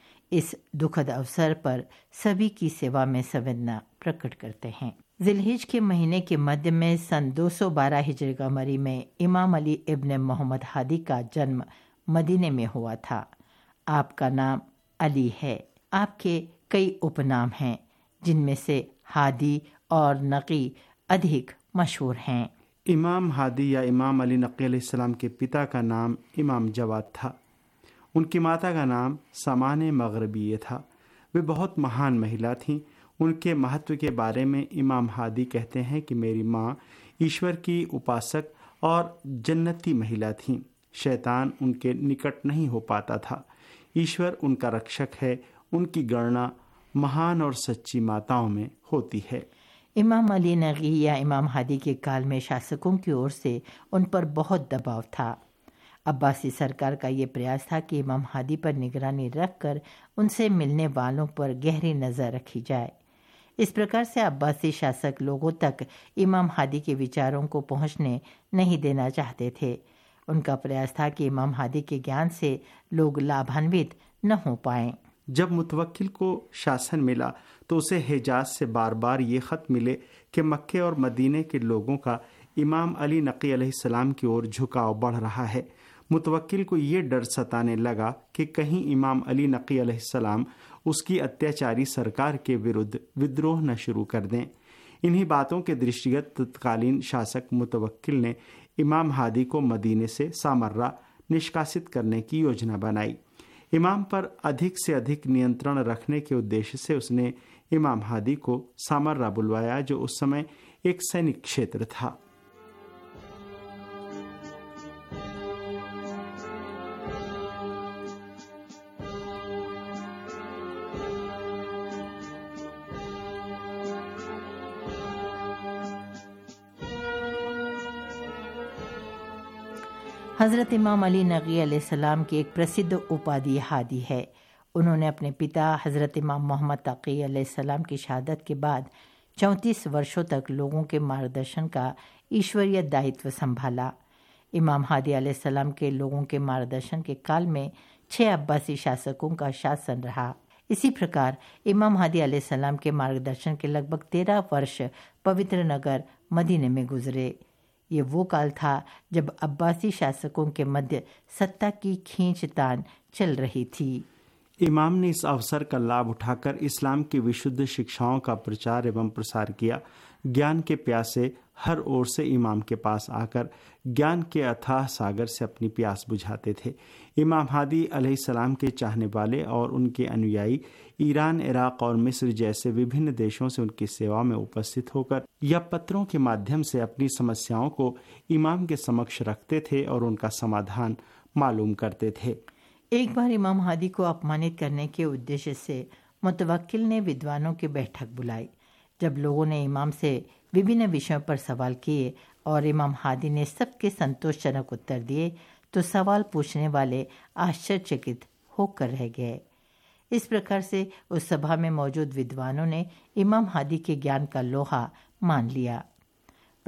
इस दुखद अवसर पर सभी की सेवा में संवेदना प्रकट करते हैं। जिलहिज के महीने के मध्य में सन दो सौ बारह हिजरी कमरी में इमाम अली इब्न मोहम्मद हादी का जन्म मदीने में हुआ था। आपका नाम अली है। आपके कई उपनाम हैं, जिनमें से हादी और नक़ी अधिक मशहूर हैं। इमाम हादी या इमाम अली नक़ी अलैहिस्सलाम के पिता का नाम इमाम जवाद था। उनकी माता का नाम सामान मगरबिये था। वे बहुत महान महिला थीं। उनके महत्व के बारे में इमाम हादी कहते हैं कि मेरी माँ ईश्वर की उपासक और जन्नती महिला थीं। शैतान उनके निकट नहीं हो पाता था। ईश्वर उनका रक्षक है। उनकी गणना महान और सच्ची माताओं में होती है। इमाम अली नग़ी या इमाम हादी के काल में शासकों की ओर से उन पर बहुत दबाव था। अब्बासी सरकार का ये प्रयास था कि इमाम हादी पर निगरानी रखकर उनसे मिलने वालों पर गहरी नज़र रखी जाए। इस प्रकार से अब्बासी शासक लोगों तक इमाम हादी के विचारों को पहुंचने नहीं देना चाहते थे। उनका प्रयास था कि इमाम हादी के ज्ञान से लोग लाभान्वित न हो पाएं। जब मुतवक्किल को शासन मिला तो उसे हिजाज से बार बार ये ख़त मिले कि मक्के और मदीने के लोगों का इमाम अली नक़ी अलैहिस्सलाम की ओर झुकाव बढ़ रहा है। मुतवक्किल को ये डर सताने लगा कि कहीं इमाम अली नक़ी अलैहिस्सलाम उसकी अत्याचारी सरकार के विरुद्ध विद्रोह न शुरू कर दें। इन्हीं बातों के दृष्टिगत तत्कालीन शासक मुतवक्किल ने इमाम हादी को मदीने से सामर्रा निष्कासित करने की योजना बनाई। इमाम पर अधिक से अधिक नियंत्रण रखने के उद्देश्य से उसने इमाम हादी को सामर्रा बुलवाया, जो उस समय एक सैनिक क्षेत्र था। हज़रत इमाम अली नक़ी अलैहिस्सलाम की एक प्रसिद्ध उपाधि हादी है। उन्होंने अपने पिता हज़रत इमाम मोहम्मद तक़ी अलैहिस्सलाम की शहादत के बाद चौंतीस वर्षों तक लोगों के मार्गदर्शन का ईश्वरीय दायित्व संभाला। इमाम हादी अलैहिस्सलाम के लोगों के मार्गदर्शन के काल में छह अब्बासी शासकों का शासन रहा। इसी प्रकार इमाम हादी अलैहिस्सलाम के मार्गदर्शन के लगभग तेरह वर्ष पवित्र नगर मदीने में गुजरे। ये वो काल था जब अब्बासी शासकों के मध्य सत्ता की खींचतान चल रही थी। इमाम ने इस अवसर का लाभ उठाकर इस्लाम की विशुद्ध शिक्षाओं का प्रचार एवं प्रसार किया। ज्ञान के प्यासे हर ओर से इमाम के पास आकर ज्ञान के अथाह सागर से अपनी प्यास बुझाते थे। इमाम हादी अलैहिस्सलाम के चाहने वाले और उनके अनुयायी ईरान, इराक और मिस्र जैसे विभिन्न देशों से उनकी सेवा में उपस्थित होकर या पत्रों के माध्यम से अपनी समस्याओं को इमाम के समक्ष रखते थे और उनका समाधान मालूम करते थे। एक बार इमाम हादी को अपमानित करने के उद्देश्य से मुतवक्किल ने विद्वानों की बैठक बुलाई। जब लोगों ने इमाम से विभिन्न विषयों पर सवाल किए और इमाम हादी ने सबके संतोषजनक उत्तर दिए, तो सवाल पूछने वाले आश्चर्यचकित होकर रह गए। इस प्रकार से उस सभा में मौजूद विद्वानों ने इमाम हादी के ज्ञान का लोहा मान लिया।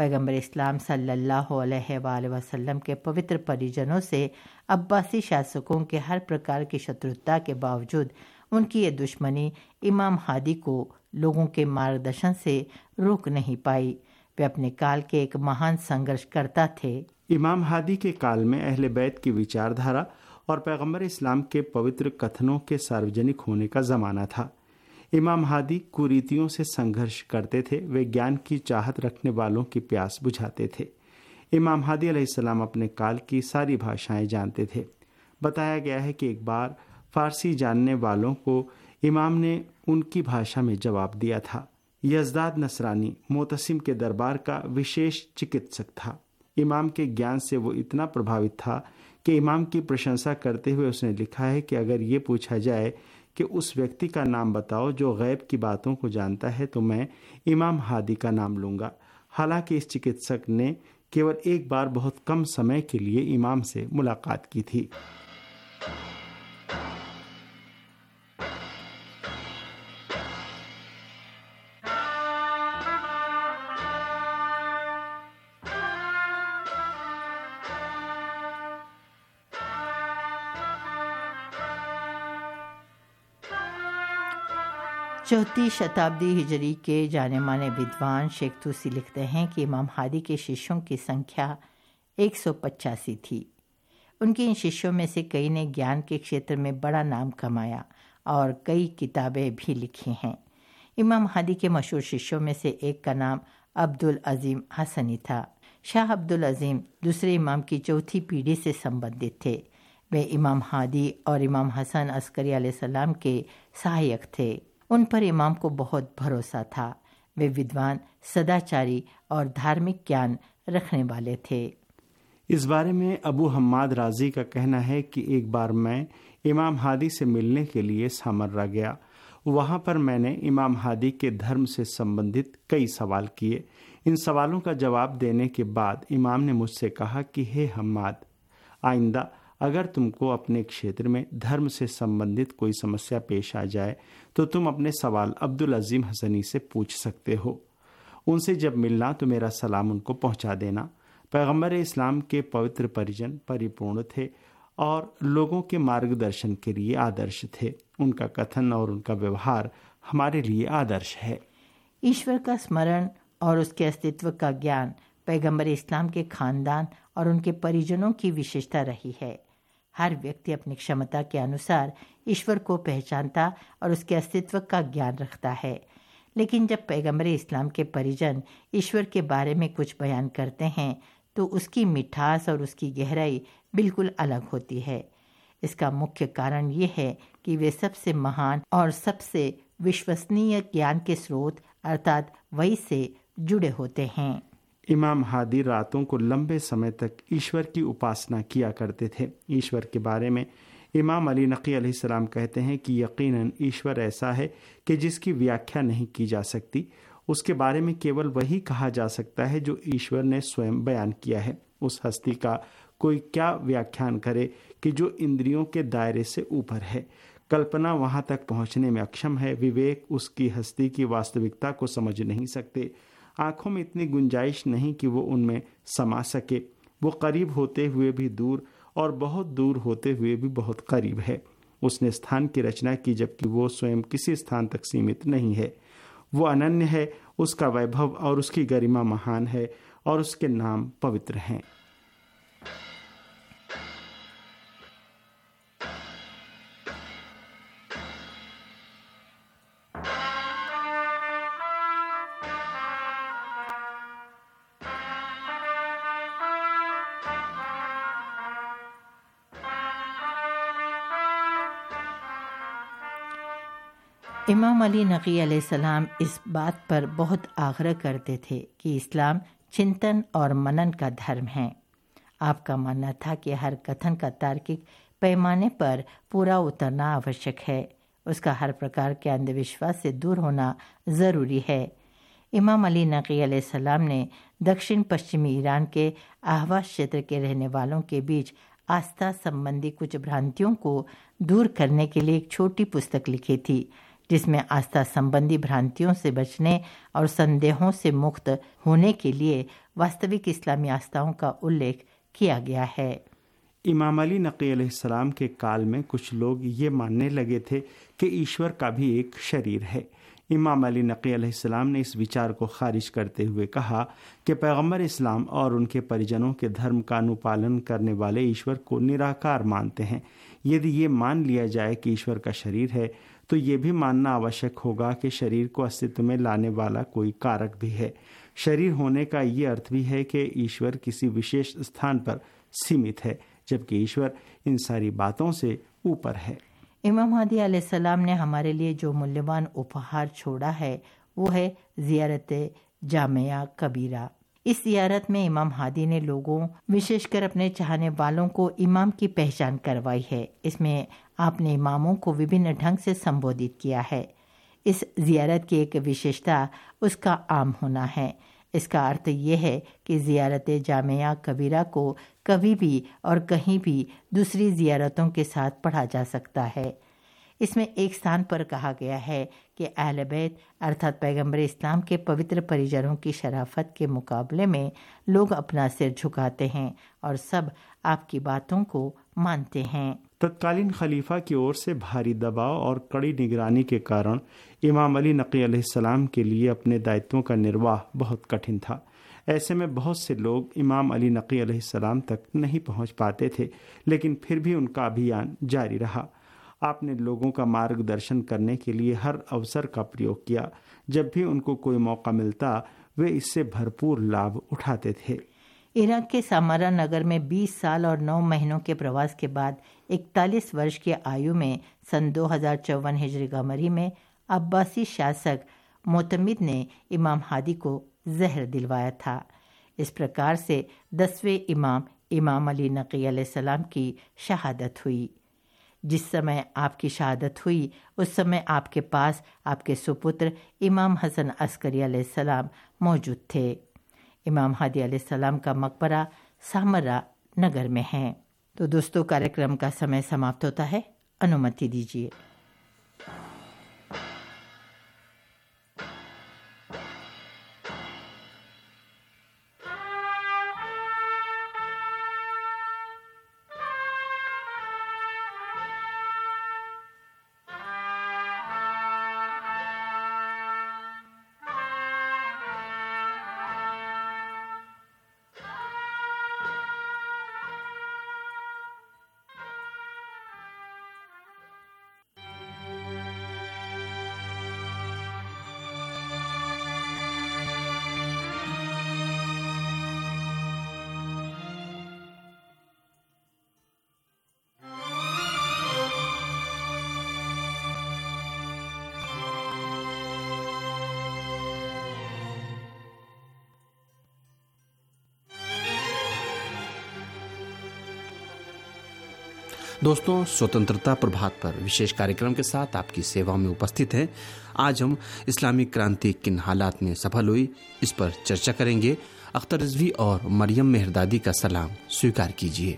पैगंबर इस्लाम सल्लल्लाहु अलैहि वसल्लम के पवित्र परिजनों से अब्बासी शासकों के हर प्रकार की शत्रुता के बावजूद उनकी ये दुश्मनी इमाम हादी को लोगों के मार्गदर्शन से रोक नहीं पाई। वे अपने काल के एक महान संघर्षकर्ता थे। इमाम हादी के काल में अहले बैत की विचारधारा और पैगंबर इस्लाम के पवित्र कथनों के सार्वजनिक होने का जमाना था। इमाम हादी कुरीतियों से संघर्ष करते थे। वे ज्ञान की चाहत रखने वालों की प्यास बुझाते थे। इमाम हादी अलैहिस्सलाम अपने काल की सारी भाषाएं जानते थे। बताया गया है कि एक बार फारसी जानने वालों को इमाम ने उनकी भाषा में जवाब दिया था। यजदाद नसरानी मोतसिम के दरबार का विशेष चिकित्सक था। इमाम के ज्ञान से वो इतना प्रभावित था कि इमाम की प्रशंसा करते हुए उसने लिखा है कि अगर ये पूछा जाए कि उस व्यक्ति का नाम बताओ जो गैब की बातों को जानता है तो मैं इमाम हादी का नाम लूँगा। हालांकि इस चिकित्सक ने केवल एक बार बहुत कम समय के लिए इमाम से मुलाकात की थी। चौथी शताब्दी हिजरी के जाने माने विद्वान शेख तुसी लिखते हैं कि इमाम हादी के शिष्यों की संख्या एक सौ पचासी थी। उनके इन शिष्यों में से कई ने ज्ञान के क्षेत्र में बड़ा नाम कमाया और कई किताबें भी लिखी हैं। इमाम हादी के मशहूर शिष्यों में से एक का नाम अब्दुल अजीम हसनी था। शाह अब्दुल अजीम दूसरे इमाम की चौथी पीढ़ी से संबंधित थे। वे इमाम हादी और इमाम हसन अस्करी अलैहिस्सलाम के सहायक थे। उन पर इमाम को बहुत भरोसा था। वे विद्वान, सदाचारी और धार्मिक ज्ञान रखने वाले थे। इस बारे में अबू हम्माद राजी का कहना है कि एक बार मैं इमाम हादी से मिलने के लिए सामर्रा गया। वहाँ पर मैंने इमाम हादी के धर्म से संबंधित कई सवाल किए। इन सवालों का जवाब देने के बाद इमाम ने मुझसे कहा कि हे हम्माद, आइंदा अगर तुमको अपने क्षेत्र में धर्म से संबंधित कोई समस्या पेश आ जाए तो तुम अपने सवाल अब्दुल अजीम हसनी से पूछ सकते हो। उनसे जब मिलना तो मेरा सलाम उनको पहुंचा देना। पैगंबर इस्लाम के पवित्र परिजन परिपूर्ण थे और लोगों के मार्गदर्शन के लिए आदर्श थे। उनका कथन और उनका व्यवहार हमारे लिए आदर्श है। ईश्वर का स्मरण और उसके अस्तित्व का ज्ञान पैगंबर इस्लाम के खानदान और उनके परिजनों की विशेषता रही है। हर व्यक्ति अपनी क्षमता के अनुसार ईश्वर को पहचानता और उसके अस्तित्व का ज्ञान रखता है। लेकिन जब पैगंबर इस्लाम के परिजन ईश्वर के बारे में कुछ बयान करते हैं तो उसकी मिठास और उसकी गहराई बिल्कुल अलग होती है। इसका मुख्य कारण ये है कि वे सबसे महान और सबसे विश्वसनीय ज्ञान के स्रोत अर्थात वही से जुड़े होते हैं। इमाम हादी रातों को लंबे समय तक ईश्वर की उपासना किया करते थे। ईश्वर के बारे में इमाम अली नकी अलैहिस्सलाम कहते हैं कि यकीनन ईश्वर ऐसा है कि जिसकी व्याख्या नहीं की जा सकती। उसके बारे में केवल वही कहा जा सकता है जो ईश्वर ने स्वयं बयान किया है। उस हस्ती का कोई क्या व्याख्यान करे कि जो इंद्रियों के दायरे से ऊपर है। कल्पना वहां तक पहुंचने में अक्षम है। विवेक उसकी हस्ती की वास्तविकता को समझ नहीं सकते। आंखों में इतनी गुंजाइश नहीं कि वो उनमें समा सके। वो करीब होते हुए भी दूर और बहुत दूर होते हुए भी बहुत करीब है। उसने स्थान की रचना की जबकि वो स्वयं किसी स्थान तक सीमित नहीं है। वो अनन्य है, उसका वैभव और उसकी गरिमा महान है और उसके नाम पवित्र हैं। इमाम अली नकी अलैहिस्सलाम इस बात पर बहुत आग्रह करते थे कि इस्लाम चिंतन और मनन का धर्म है। आपका मानना था कि हर कथन का तार्किक पैमाने पर पूरा उतरना आवश्यक है। उसका हर प्रकार के अंधविश्वास से दूर होना ज़रूरी है। इमाम अली नकी अलैहिस्सलाम ने दक्षिण पश्चिमी ईरान के आहवाज क्षेत्र के रहने वालों के बीच आस्था संबंधी कुछ भ्रांतियों को दूर करने के लिए एक छोटी पुस्तक लिखी थी जिसमें आस्था संबंधी भ्रांतियों से बचने और संदेहों से मुक्त होने के लिए वास्तविक इस्लामी आस्थाओं का उल्लेख किया गया है। इमाम अली नक़ी अलैहिस्सलाम के काल में कुछ लोग ये मानने लगे थे कि ईश्वर का भी एक शरीर है। इमाम अली नक़ी अलैहिस्सलाम ने इस विचार को खारिज करते हुए कहा कि पैगम्बर इस्लाम और उनके परिजनों के धर्म का अनुपालन करने वाले ईश्वर को निराकार मानते हैं। यदि ये मान लिया जाए कि ईश्वर का शरीर है तो ये भी मानना आवश्यक होगा कि शरीर को अस्तित्व में लाने वाला कोई कारक भी है। शरीर होने का ये अर्थ भी है कि ईश्वर किसी विशेष स्थान पर सीमित है, जबकि ईश्वर इन सारी बातों से ऊपर है। इमाम हादी अलैहिस्सलाम ने हमारे लिए जो मूल्यवान उपहार छोड़ा है वो है ज़ियारत जामिया कबीरा। इस ज़ियारत में इमाम हादी ने लोगों, विशेषकर अपने चाहने वालों को इमाम की पहचान करवाई है। इसमें आपने इमामों को विभिन्न ढंग से संबोधित किया है। इस ज़ियारत की एक विशेषता उसका आम होना है। इसका अर्थ ये है कि ज़ियारत जामिया कबीरा को कभी भी और कहीं भी दूसरी ज़ियारतों के साथ पढ़ा जा सकता है। इसमें एक स्थान पर कहा गया है कि अहले बैत अर्थात पैगम्बर इस्लाम के पवित्र परिजनों की शराफत के मुकाबले में लोग अपना सिर झुकाते हैं और सब आपकी बातों को मानते हैं। तत्कालीन खलीफा की ओर से भारी दबाव और कड़ी निगरानी के कारण इमाम अली नक़ी अलैहिस्सलाम के लिए अपने दायित्वों का निर्वाह बहुत कठिन था। ऐसे में बहुत से लोग इमाम अली नक़ी अलैहिस्सलाम तक नहीं पहुंच पाते थे, लेकिन फिर भी उनका अभियान जारी रहा। आपने लोगों का मार्गदर्शन करने के लिए हर अवसर का प्रयोग किया। जब भी उनको कोई मौका मिलता वे इससे भरपूर लाभ उठाते थे। इराक के सामारा नगर में बीस साल और नौ महीनों के प्रवास के बाद इकतालीस वर्ष की आयु में सन दो हज़ार चौवन हिजरी कमरी में अब्बासी शासक मोतमिद ने इमाम हादी को जहर दिलवाया था। इस प्रकार से दसवें इमाम इमाम अली नक़ी अलैहिस्सलाम की शहादत हुई। जिस समय आपकी शहादत हुई उस समय आपके पास आपके सुपुत्र इमाम हसन अस्करी अलैहिस्सलाम मौजूद थे। इमाम हादी अलैहिस्सलाम का मकबरा सामरा नगर में है। तो दोस्तों, कार्यक्रम का समय समाप्त होता है, अनुमति दीजिए। दोस्तों, स्वतंत्रता प्रभात पर विशेष कार्यक्रम के साथ आपकी सेवा में उपस्थित हैं। आज हम इस्लामिक क्रांति किन हालात में सफल हुई इस पर चर्चा करेंगे। अख्तर रिजवी और मरियम मेहरदादी का सलाम स्वीकार कीजिए।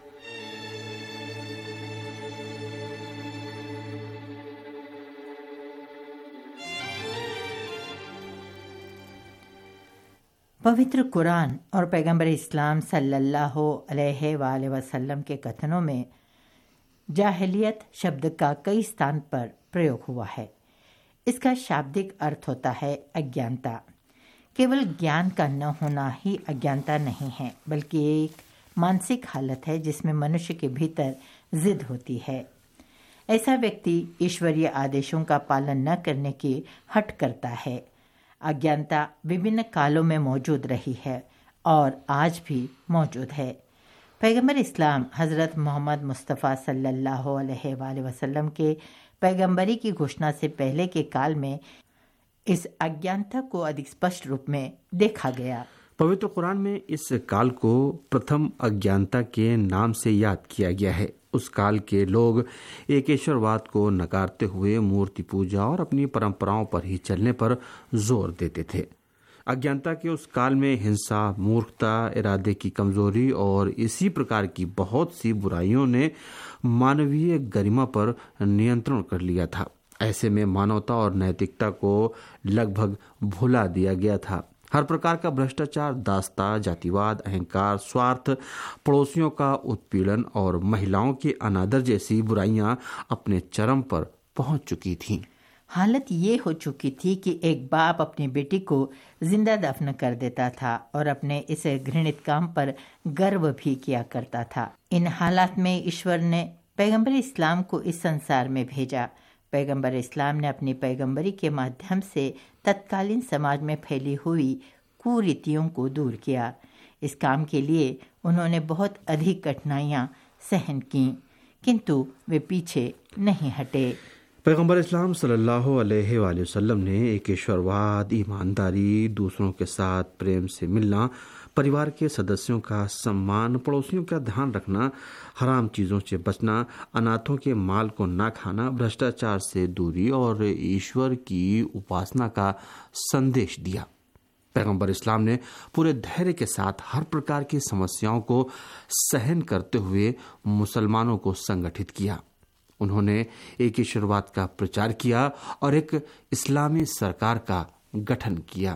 पवित्र कुरान और पैगंबर इस्लाम सल्लल्लाहु अलैहि वसल्लम के कथनों में जाहिलियत शब्द का कई स्थान पर प्रयोग हुआ है। इसका शाब्दिक अर्थ होता है अज्ञानता। केवल ज्ञान का न होना ही अज्ञानता नहीं है, बल्कि एक मानसिक हालत है जिसमें मनुष्य के भीतर जिद होती है। ऐसा व्यक्ति ईश्वरीय आदेशों का पालन न करने की हट करता है। अज्ञानता विभिन्न कालों में मौजूद रही है और आज भी मौजूद है। पैगंबर इस्लाम हज़रत मोहम्मद मुस्तफ़ा सल्लल्लाहु अलैहि वसल्लम के पैगंबरी की घोषणा से पहले के काल में इस अज्ञानता को अधिक स्पष्ट रूप में देखा गया। पवित्र कुरान में इस काल को प्रथम अज्ञानता के नाम से याद किया गया है। उस काल के लोग एकेश्वरवाद को नकारते हुए मूर्ति पूजा और अपनी परंपराओं पर ही चलने पर जोर देते थे। अज्ञानता के उस काल में हिंसा, मूर्खता, इरादे की कमजोरी और इसी प्रकार की बहुत सी बुराइयों ने मानवीय गरिमा पर नियंत्रण कर लिया था। ऐसे में मानवता और नैतिकता को लगभग भुला दिया गया था। हर प्रकार का भ्रष्टाचार, दास्ता, जातिवाद, अहंकार, स्वार्थ, पड़ोसियों का उत्पीड़न और महिलाओं के अनादर जैसी बुराइयां अपने चरम पर पहुंच चुकी थीं। हालत ये हो चुकी थी कि एक बाप अपनी बेटी को जिंदा दफन कर देता था और अपने इस घृणित काम पर गर्व भी किया करता था। इन हालात में ईश्वर ने पैगंबर इस्लाम को इस संसार में भेजा। पैगंबर इस्लाम ने अपनी पैगंबरी के माध्यम से तत्कालीन समाज में फैली हुई कुरीतियों को दूर किया। इस काम के लिए उन्होंने बहुत अधिक कठिनाइयां सहन की, किंतु वे पीछे नहीं हटे। पैगंबर इस्लाम सल्लल्लाहु अलैहि वसल्लम ने एक ईश्वरवाद, ईमानदारी, दूसरों के साथ प्रेम से मिलना, परिवार के सदस्यों का सम्मान, पड़ोसियों का ध्यान रखना, हराम चीज़ों से बचना, अनाथों के माल को ना खाना, भ्रष्टाचार से दूरी और ईश्वर की उपासना का संदेश दिया। पैगंबर इस्लाम ने पूरे धैर्य के साथ हर प्रकार की समस्याओं को सहन करते हुए मुसलमानों को संगठित किया। उन्होंने एक ईश्वरवाद का प्रचार किया और एक इस्लामी सरकार का गठन किया।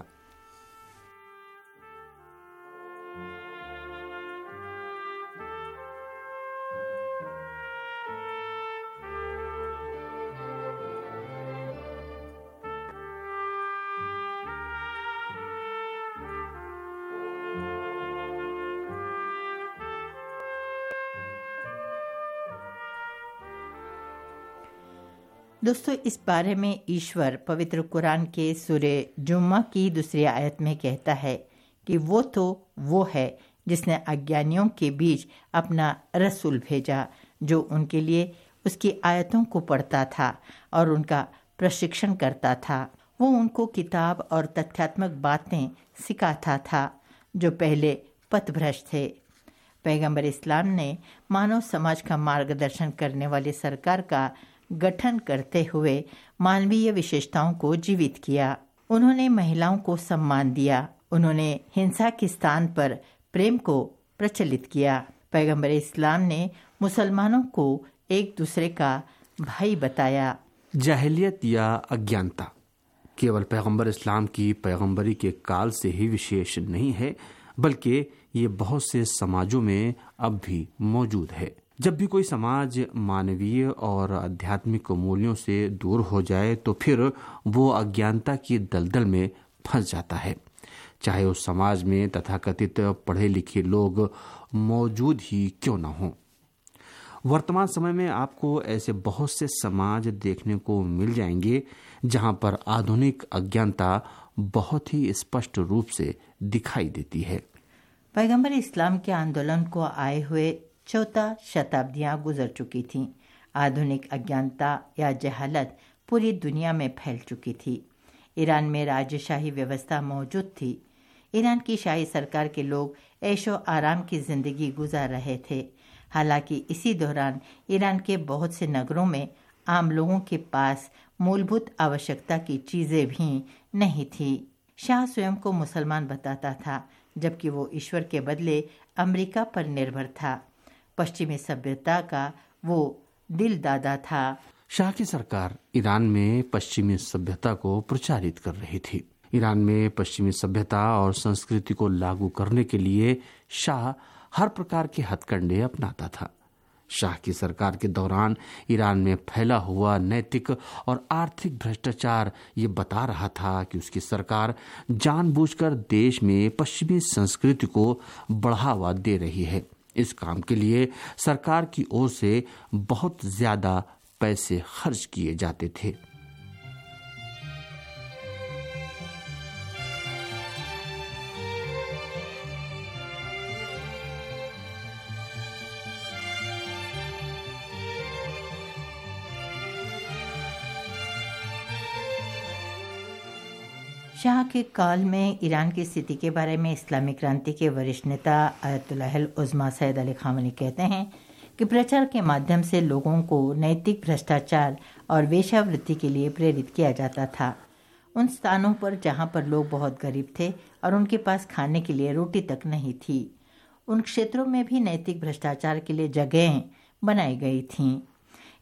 दोस्तों, इस बारे में ईश्वर पवित्र कुरान के सूरे जुम्मा की दूसरी आयत में कहता है कि वो तो वो है जिसने अज्ञानियों के बीच अपना रसूल भेजा, जो उनके लिए उसकी आयतों को पढ़ता था और उनका प्रशिक्षण करता था। वो उनको किताब और तथ्यात्मक बातें सिखाता था जो पहले पथभ्रष्ट थे। पैगंबर इस्लाम ने मानव समाज का मार्गदर्शन करने वाली सरकार का गठन करते हुए मानवीय विशेषताओं को जीवित किया। उन्होंने महिलाओं को सम्मान दिया। उन्होंने हिंसा के स्थान पर प्रेम को प्रचलित किया। पैगंबर इस्लाम ने मुसलमानों को एक दूसरे का भाई बताया। जाहिलियत या अज्ञानता केवल पैगंबर इस्लाम की पैगंबरी के काल से ही विशेष नहीं है, बल्कि ये बहुत से समाजों में अब भी मौजूद है। जब भी कोई समाज मानवीय और आध्यात्मिक मूल्यों से दूर हो जाए तो फिर वो अज्ञानता की दलदल में फंस जाता है, चाहे उस समाज में तथाकथित पढ़े लिखे लोग मौजूद ही क्यों न हों। वर्तमान समय में आपको ऐसे बहुत से समाज देखने को मिल जाएंगे जहां पर आधुनिक अज्ञानता बहुत ही स्पष्ट रूप से दिखाई देती है। पैगंबर इस्लाम के आंदोलन को आए हुए चौदह शताब्दियां गुजर चुकी थीं। आधुनिक अज्ञानता या जहालत पूरी दुनिया में फैल चुकी थी। ईरान में राजशाही व्यवस्था मौजूद थी। ईरान की शाही सरकार के लोग ऐशो आराम की जिंदगी गुजार रहे थे। हालांकि इसी दौरान ईरान के बहुत से नगरों में आम लोगों के पास मूलभूत आवश्यकता की चीजें भी नहीं थी। शाह स्वयं को मुसलमान बताता था, जबकि वो ईश्वर के बदले अमेरिका पर निर्भर था। पश्चिमी सभ्यता का वो दिल दादा था। शाह की सरकार ईरान में पश्चिमी सभ्यता को प्रचारित कर रही थी। ईरान में पश्चिमी सभ्यता और संस्कृति को लागू करने के लिए शाह हर प्रकार के हथकंडे अपनाता था। शाह की सरकार के दौरान ईरान में फैला हुआ नैतिक और आर्थिक भ्रष्टाचार ये बता रहा था कि उसकी सरकार जानबूझकर देश में पश्चिमी संस्कृति को बढ़ावा दे रही है। इस काम के लिए सरकार की ओर से बहुत ज्यादा पैसे खर्च किए जाते थे। शाह के काल में ईरान की स्थिति के बारे में इस्लामी क्रांति के वरिष्ठ नेता आयतुल्लाहिल उज़्मा सैयद अली खामेनी कहते हैं कि प्रचार के माध्यम से लोगों को नैतिक भ्रष्टाचार और वेश्यावृत्ति के लिए प्रेरित किया जाता था। उन स्थानों पर जहां पर लोग बहुत गरीब थे और उनके पास खाने के लिए रोटी तक नहीं थी, उन क्षेत्रों में भी नैतिक भ्रष्टाचार के लिए जगहें बनाई गई थीं।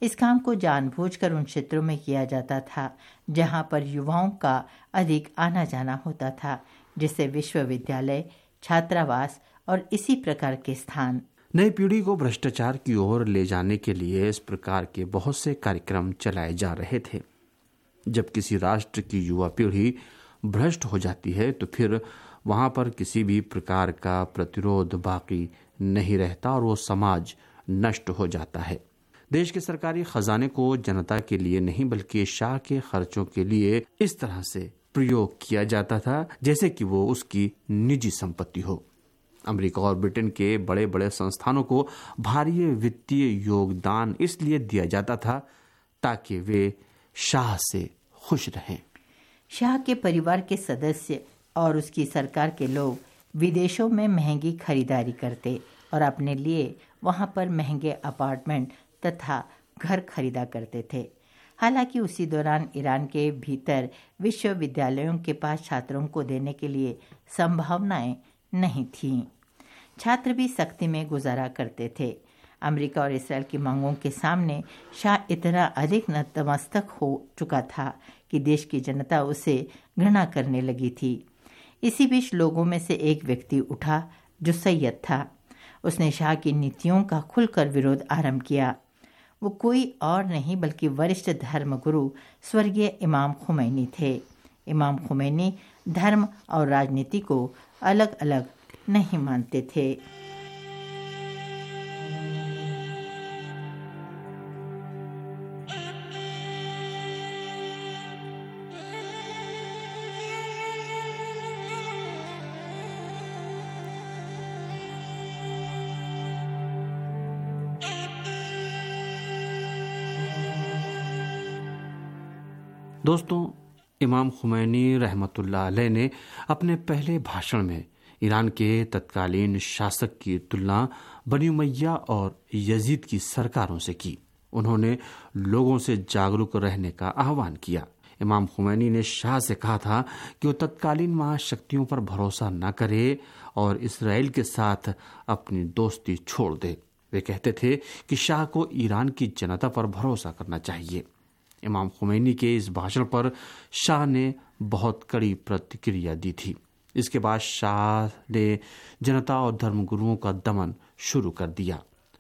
इस काम को जानबूझकर उन क्षेत्रों में किया जाता था जहां पर युवाओं का अधिक आना जाना होता था, जैसे विश्वविद्यालय, छात्रावास और इसी प्रकार के स्थान। नई पीढ़ी को भ्रष्टाचार की ओर ले जाने के लिए इस प्रकार के बहुत से कार्यक्रम चलाए जा रहे थे। जब किसी राष्ट्र की युवा पीढ़ी भ्रष्ट हो जाती है तो फिर वहां पर किसी भी प्रकार का प्रतिरोध बाकी नहीं रहता और वो समाज नष्ट हो जाता है। देश के सरकारी खजाने को जनता के लिए नहीं बल्कि शाह के खर्चों के लिए इस तरह से प्रयोग किया जाता था जैसे कि वो उसकी निजी संपत्ति हो। अमेरिका और ब्रिटेन के बड़े बड़े संस्थानों को भारी वित्तीय योगदान इसलिए दिया जाता था ताकि वे शाह से खुश रहें। शाह के परिवार के सदस्य और उसकी सरकार के लोग विदेशों में महंगी खरीदारी करते और अपने लिए वहां पर महंगे अपार्टमेंट तथा घर खरीदा करते थे। हालांकि उसी दौरान ईरान के भीतर विश्वविद्यालयों के पास छात्रों को देने के लिए संभावनाएं नहीं थीं। छात्र भी सख्ती में गुजारा करते थे। अमेरिका और इसराइल की मांगों के सामने शाह इतना अधिक नतमस्तक हो चुका था कि देश की जनता उसे घृणा करने लगी थी। इसी बीच लोगों में से एक व्यक्ति उठा जो सैयद था। उसने शाह की नीतियों का खुलकर विरोध आरंभ किया। वो कोई और नहीं बल्कि वरिष्ठ धर्मगुरु स्वर्गीय इमाम खुमैनी थे। इमाम खुमैनी धर्म और राजनीति को अलग अलग नहीं मानते थे। दोस्तों, इमाम खुमैनी रहमतुल्लाह अलैह ने अपने पहले भाषण में ईरान के तत्कालीन शासक की तुलना बनी उमैया और यजीद की सरकारों से की। उन्होंने लोगों से जागरूक रहने का आह्वान किया। इमाम खुमैनी ने शाह से कहा था कि वो तत्कालीन महाशक्तियों पर भरोसा न करे और इसराइल के साथ अपनी दोस्ती छोड़ दे। वे कहते थे कि शाह को ईरान की जनता पर भरोसा करना चाहिए। इमाम खुमैनी के इस भाषण पर शाह ने बहुत कड़ी प्रतिक्रिया दी थी। इसके बाद शाह ने जनता और धर्मगुरुओं का दमन शुरू कर दिया।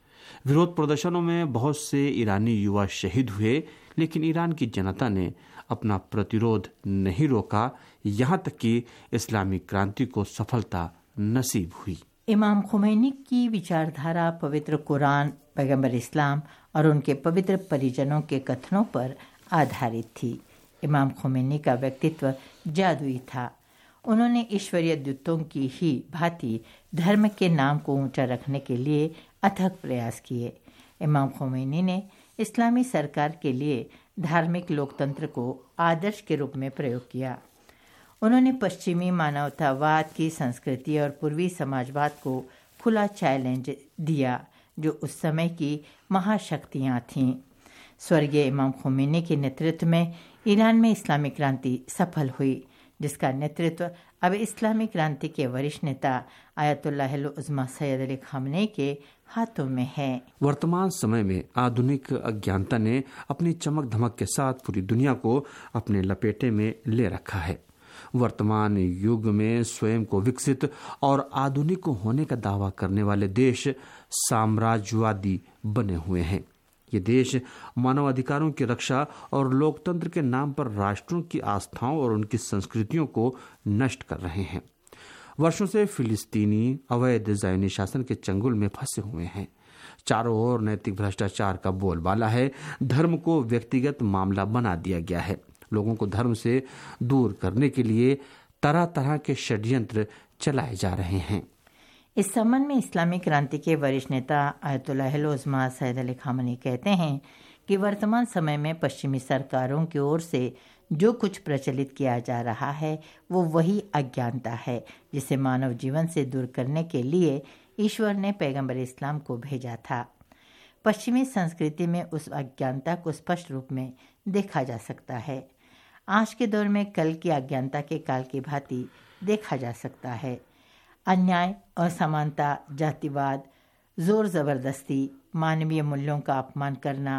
विरोध प्रदर्शनों में बहुत से ईरानी युवा शहीद हुए, लेकिन ईरान की जनता ने अपना प्रतिरोध नहीं रोका, यहाँ तक कि इस्लामी क्रांति को सफलता नसीब हुई। इमाम खुमैनी की विचारधारा पवित्र कुरान, पैगंबर इस्लाम और उनके पवित्र परिजनों के कथनों पर आधारित थी। इमाम खुमैनी का व्यक्तित्व जादुई था। उन्होंने ईश्वरीय दूतों की ही भांति धर्म के नाम को ऊंचा रखने के लिए अथक प्रयास किए। इमाम खुमैनी ने इस्लामी सरकार के लिए धार्मिक लोकतंत्र को आदर्श के रूप में प्रयोग किया। उन्होंने पश्चिमी मानवतावाद की संस्कृति और पूर्वी समाजवाद को खुला चैलेंज दिया, जो उस समय की महाशक्तियाँ थीं। स्वर्गीय इमाम खुमैनी के नेतृत्व में ईरान में इस्लामी क्रांति सफल हुई, जिसका नेतृत्व अब इस्लामी क्रांति के वरिष्ठ नेता Ayatollah Uzma Syed Ali Khamenei के हाथों में है। वर्तमान समय में आधुनिक अज्ञानता ने अपनी चमक धमक के साथ पूरी दुनिया को अपने लपेटे में ले रखा है। वर्तमान युग में स्वयं को विकसित और आधुनिक होने का दावा करने वाले देश साम्राज्यवादी बने हुए हैं। ये देश मानव अधिकारों की रक्षा और लोकतंत्र के नाम पर राष्ट्रों की आस्थाओं और उनकी संस्कृतियों को नष्ट कर रहे हैं। वर्षों से फिलिस्तीनी अवैध ज़ायोनी शासन के चंगुल में फंसे हुए हैं। चारों ओर नैतिक भ्रष्टाचार का बोलबाला है। धर्म को व्यक्तिगत मामला बना दिया गया है। लोगों को धर्म से दूर करने के लिए तरह तरह के षड्यंत्र चलाए जा रहे हैं। इस संबंध में इस्लामी क्रांति के वरिष्ठ नेता Ayatollah Uzma Syed Ali Khamenei कहते हैं कि वर्तमान समय में पश्चिमी सरकारों की ओर से जो कुछ प्रचलित किया जा रहा है वो वही अज्ञानता है जिसे मानव जीवन से दूर करने के लिए ईश्वर ने पैगंबर इस्लाम को भेजा था। पश्चिमी संस्कृति में उस अज्ञानता को स्पष्ट रूप में देखा जा सकता है। आज के दौर में कल की अज्ञानता के काल की भांति देखा जा सकता है। अन्याय, असमानता, जातिवाद, जोर जबरदस्ती, मानवीय मूल्यों का अपमान करना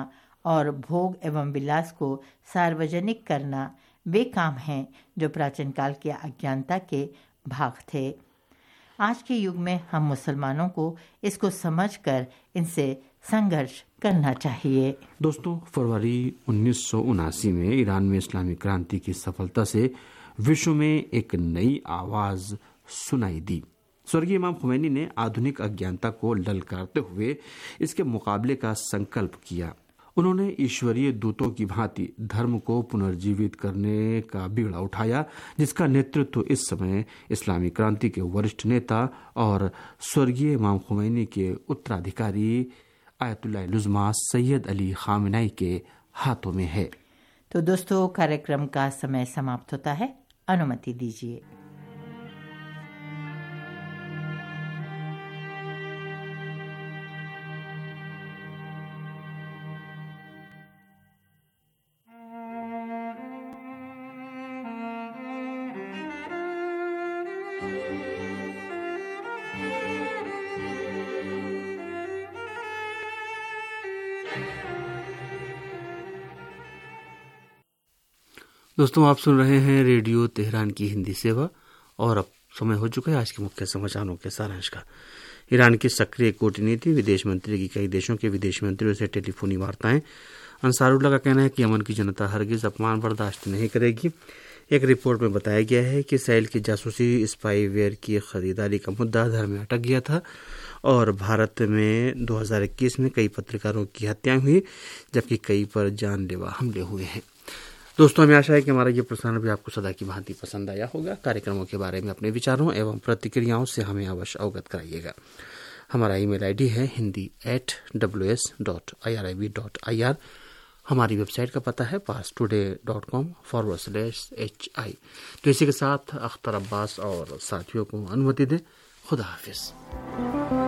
और भोग एवं विलास को सार्वजनिक करना वे काम हैं जो प्राचीन काल के अज्ञानता के भाग थे। आज के युग में हम मुसलमानों को इसको समझकर इनसे संघर्ष करना चाहिए। दोस्तों, फरवरी उन्नीस सौ उनासी में ईरान में इस्लामी क्रांति की सफलता से विश्व में एक नई आवाज सुनाई दी। स्वर्गीय इमाम खुमैनी ने आधुनिक अज्ञानता को ललकारते हुए इसके मुकाबले का संकल्प किया। उन्होंने ईश्वरीय दूतों की भांति धर्म को पुनर्जीवित करने का बीड़ा उठाया, जिसका नेतृत्व इस समय इस्लामी क्रांति के वरिष्ठ नेता और स्वर्गीय इमाम खुमैनी के उत्तराधिकारी Ayatollah Uzma Syed Ali Khamenei के हाथों में है। तो दोस्तों, कार्यक्रम का समय समाप्त होता है, अनुमति दीजिए। दोस्तों, आप सुन रहे हैं रेडियो तेहरान की हिंदी सेवा और अब समय हो चुका है आज के मुख्य समाचारों के सारांश का। ईरान की सक्रिय कूटनीति, विदेश मंत्री की कई देशों के विदेश मंत्रियों से टेलीफोनी वार्ताएं। अंसारुल्लाह का कहना है कि यमन की जनता हरगिज अपमान बर्दाश्त नहीं करेगी। एक रिपोर्ट में बताया गया है कि इसराइल की जासूसी स्पाईवेयर की खरीदारी का मुद्दा धर में अटक गया था और भारत में दो हज़ार इक्कीस में कई पत्रकारों की हत्याएं हुई, जबकि कई पर जानलेवा हमले हुए हैं। दोस्तों, हमें आशा है कि हमारा ये प्रसारण भी आपको सदा की भांति पसंद आया होगा। कार्यक्रमों के बारे में अपने विचारों एवं प्रतिक्रियाओं से हमें अवश्य अवगत कराइएगा। हमारा ईमेल आईडी है Hindi at W S dot I R I B dot I R. हमारी वेबसाइट का पता है Pars today dot com forward slash H I. तो इसी के साथ अख्तर अब्बास और साथियों को अनुमति दें। खुदा हाफिज।